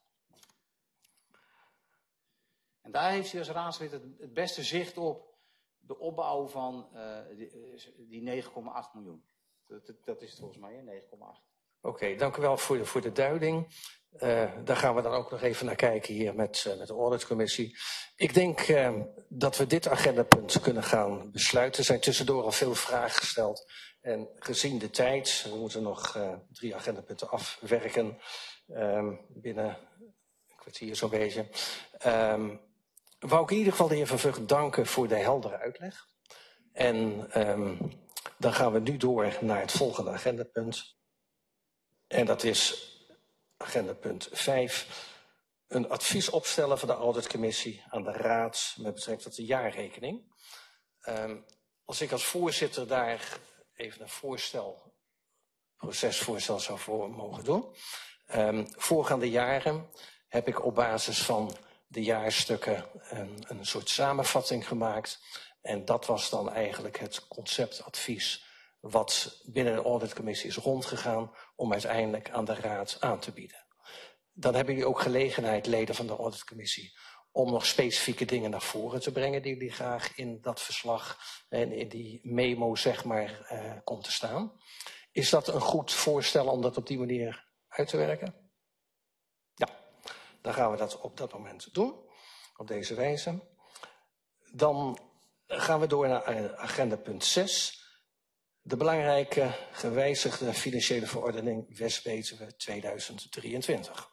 En daar heeft u als raadslid het, het beste zicht op de opbouw van uh, die, die negen komma acht miljoen. Dat, dat, dat is het volgens mij, hè? negen komma acht. Oké, okay, dank u wel voor de, voor de duiding. Uh, daar gaan we dan ook nog even naar kijken hier met, uh, met de auditcommissie. Ik denk uh, dat we dit agendapunt kunnen gaan besluiten. Er zijn tussendoor al veel vragen gesteld. En gezien de tijd, we moeten nog uh, drie agendapunten afwerken um, binnen een kwartier zo'n beetje. Um, wou ik in ieder geval de heer Van Vught danken voor de heldere uitleg. En um, dan gaan we nu door naar het volgende agendapunt. En dat is agendapunt vijf. Een advies opstellen van de auditcommissie aan de raad met betrekking tot de jaarrekening. Um, als ik als voorzitter daar even een voorstel, procesvoorstel zou voor mogen doen. Um, voorgaande jaren heb ik op basis van de jaarstukken een, een soort samenvatting gemaakt. En dat was dan eigenlijk het conceptadvies wat binnen de auditcommissie is rondgegaan om uiteindelijk aan de raad aan te bieden. Dan hebben jullie ook gelegenheid, leden van de auditcommissie, om nog specifieke dingen naar voren te brengen die jullie graag in dat verslag en in die memo zeg maar uh, komt te staan. Is dat een goed voorstel om dat op die manier uit te werken? Ja, dan gaan we dat op dat moment doen, op deze wijze. Dan gaan we door naar agenda punt zes. De belangrijke gewijzigde financiële verordening West-Betuwe tweeduizend drieëntwintig.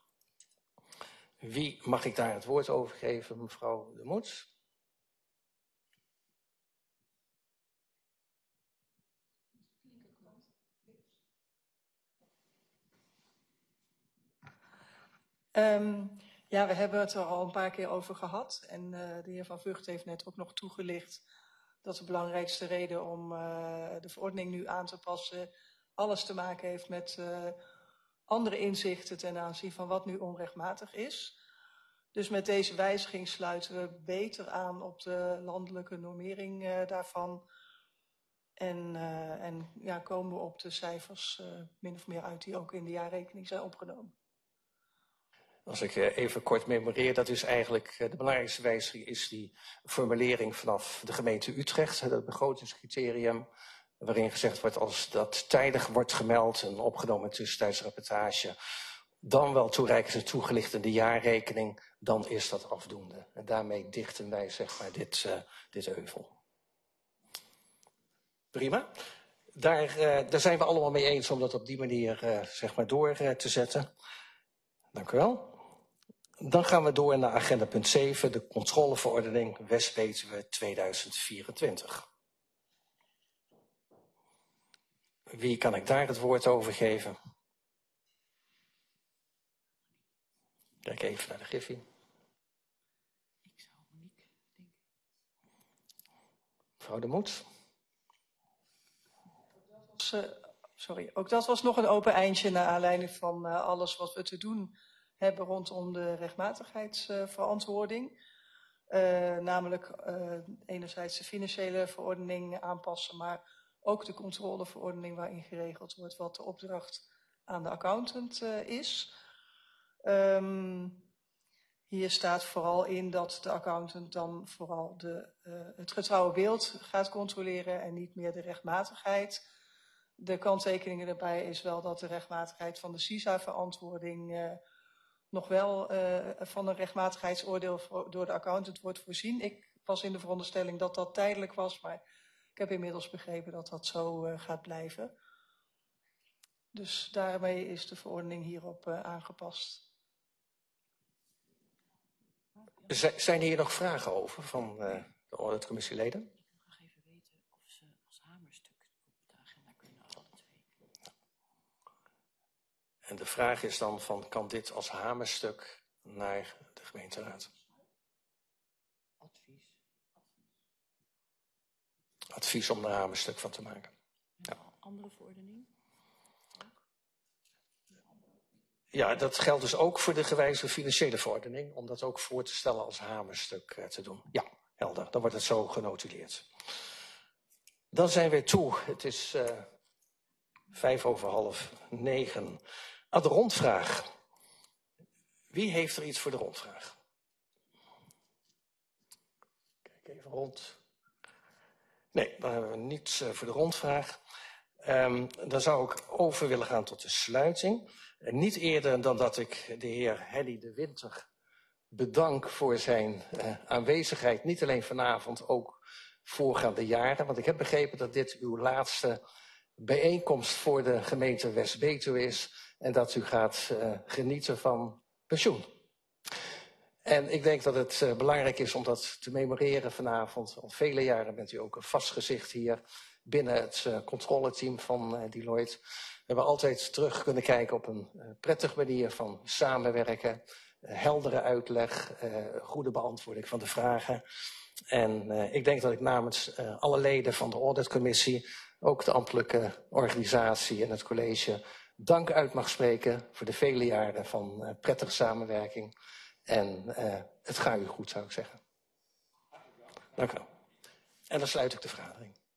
Wie mag ik daar het woord over geven, mevrouw De Moet? Um, Ja, we hebben het er al een paar keer over gehad. En uh, de heer Van Vught heeft net ook nog toegelicht dat de belangrijkste reden om uh, de verordening nu aan te passen alles te maken heeft met uh, andere inzichten ten aanzien van wat nu onrechtmatig is. Dus met deze wijziging sluiten we beter aan op de landelijke normering uh, daarvan. En, uh, en ja, komen we op de cijfers uh, min of meer uit die ook in de jaarrekening zijn opgenomen. Als ik uh, even kort memoreer, dat is eigenlijk uh, de belangrijkste wijziging is die formulering vanaf de gemeente Utrecht, dat begrotingscriterium, waarin gezegd wordt als dat tijdig wordt gemeld en opgenomen tussentijds rapportage, dan wel toereikend en toegelicht in de jaarrekening, dan is dat afdoende. En daarmee dichten wij zeg maar dit, uh, dit euvel. Prima. Daar, uh, daar zijn we allemaal mee eens om dat op die manier uh, zeg maar door uh, te zetten. Dank u wel. Dan gaan we door naar agenda punt zeven, de controleverordening West-Betuwe tweeduizend vierentwintig. Wie kan ik daar het woord over geven? Kijk even naar de Griffie. Ik zou Monique denken. Mevrouw de Moed. Was, uh, sorry, ook dat was nog een open eindje naar aanleiding van uh, alles wat we te doen hebben rondom de rechtmatigheidsverantwoording. Uh, namelijk uh, enerzijds de financiële verordening aanpassen, maar ook de controleverordening waarin geregeld wordt wat de opdracht aan de accountant uh, is. Um, hier staat vooral in dat de accountant dan vooral de, uh, het getrouwe beeld gaat controleren en niet meer de rechtmatigheid. De kanttekeningen daarbij is wel dat de rechtmatigheid van de S I S A-verantwoording uh, nog wel uh, van een rechtmatigheidsoordeel voor, door de accountant wordt voorzien. Ik was in de veronderstelling dat dat tijdelijk was, maar ik heb inmiddels begrepen dat dat zo uh, gaat blijven. Dus daarmee is de verordening hierop uh, aangepast. Zijn hier nog vragen over van uh, de auditcommissieleden? Ik wil graag even weten of ze als hamerstuk op de agenda kunnen, alle twee. En de vraag is dan van, kan dit als hamerstuk naar de gemeenteraad? Advies. Advies om er een hamerstuk van te maken. Ja. Andere verordening? Ja, dat geldt dus ook voor de gewijzigde financiële verordening, om dat ook voor te stellen als hamerstuk uh, te doen. Ja, helder, dan wordt het zo genotuleerd. Dan zijn we toe, het is uh, vijf over half negen, aan de rondvraag. Wie heeft er iets voor de rondvraag? Kijk even rond. Nee, dan hebben we niets uh, voor de rondvraag. Um, dan zou ik over willen gaan tot de sluiting. En niet eerder dan dat ik de heer Henny de Winter bedank voor zijn uh, aanwezigheid. Niet alleen vanavond, ook voorgaande jaren. Want ik heb begrepen dat dit uw laatste bijeenkomst voor de gemeente West-Betuwe is. En dat u gaat uh, genieten van pensioen. En ik denk dat het uh, belangrijk is om dat te memoreren vanavond. Al vele jaren bent u ook een vast gezicht hier binnen het uh, controleteam van uh, Deloitte. We hebben altijd terug kunnen kijken op een uh, prettige manier van samenwerken. Uh, heldere uitleg, uh, goede beantwoording van de vragen. En uh, ik denk dat ik namens uh, alle leden van de auditcommissie, ook de ambtelijke organisatie en het college, dank uit mag spreken voor de vele jaren van uh, prettige samenwerking. En uh, het gaat u goed, zou ik zeggen. Dank u wel. En dan sluit ik de vergadering.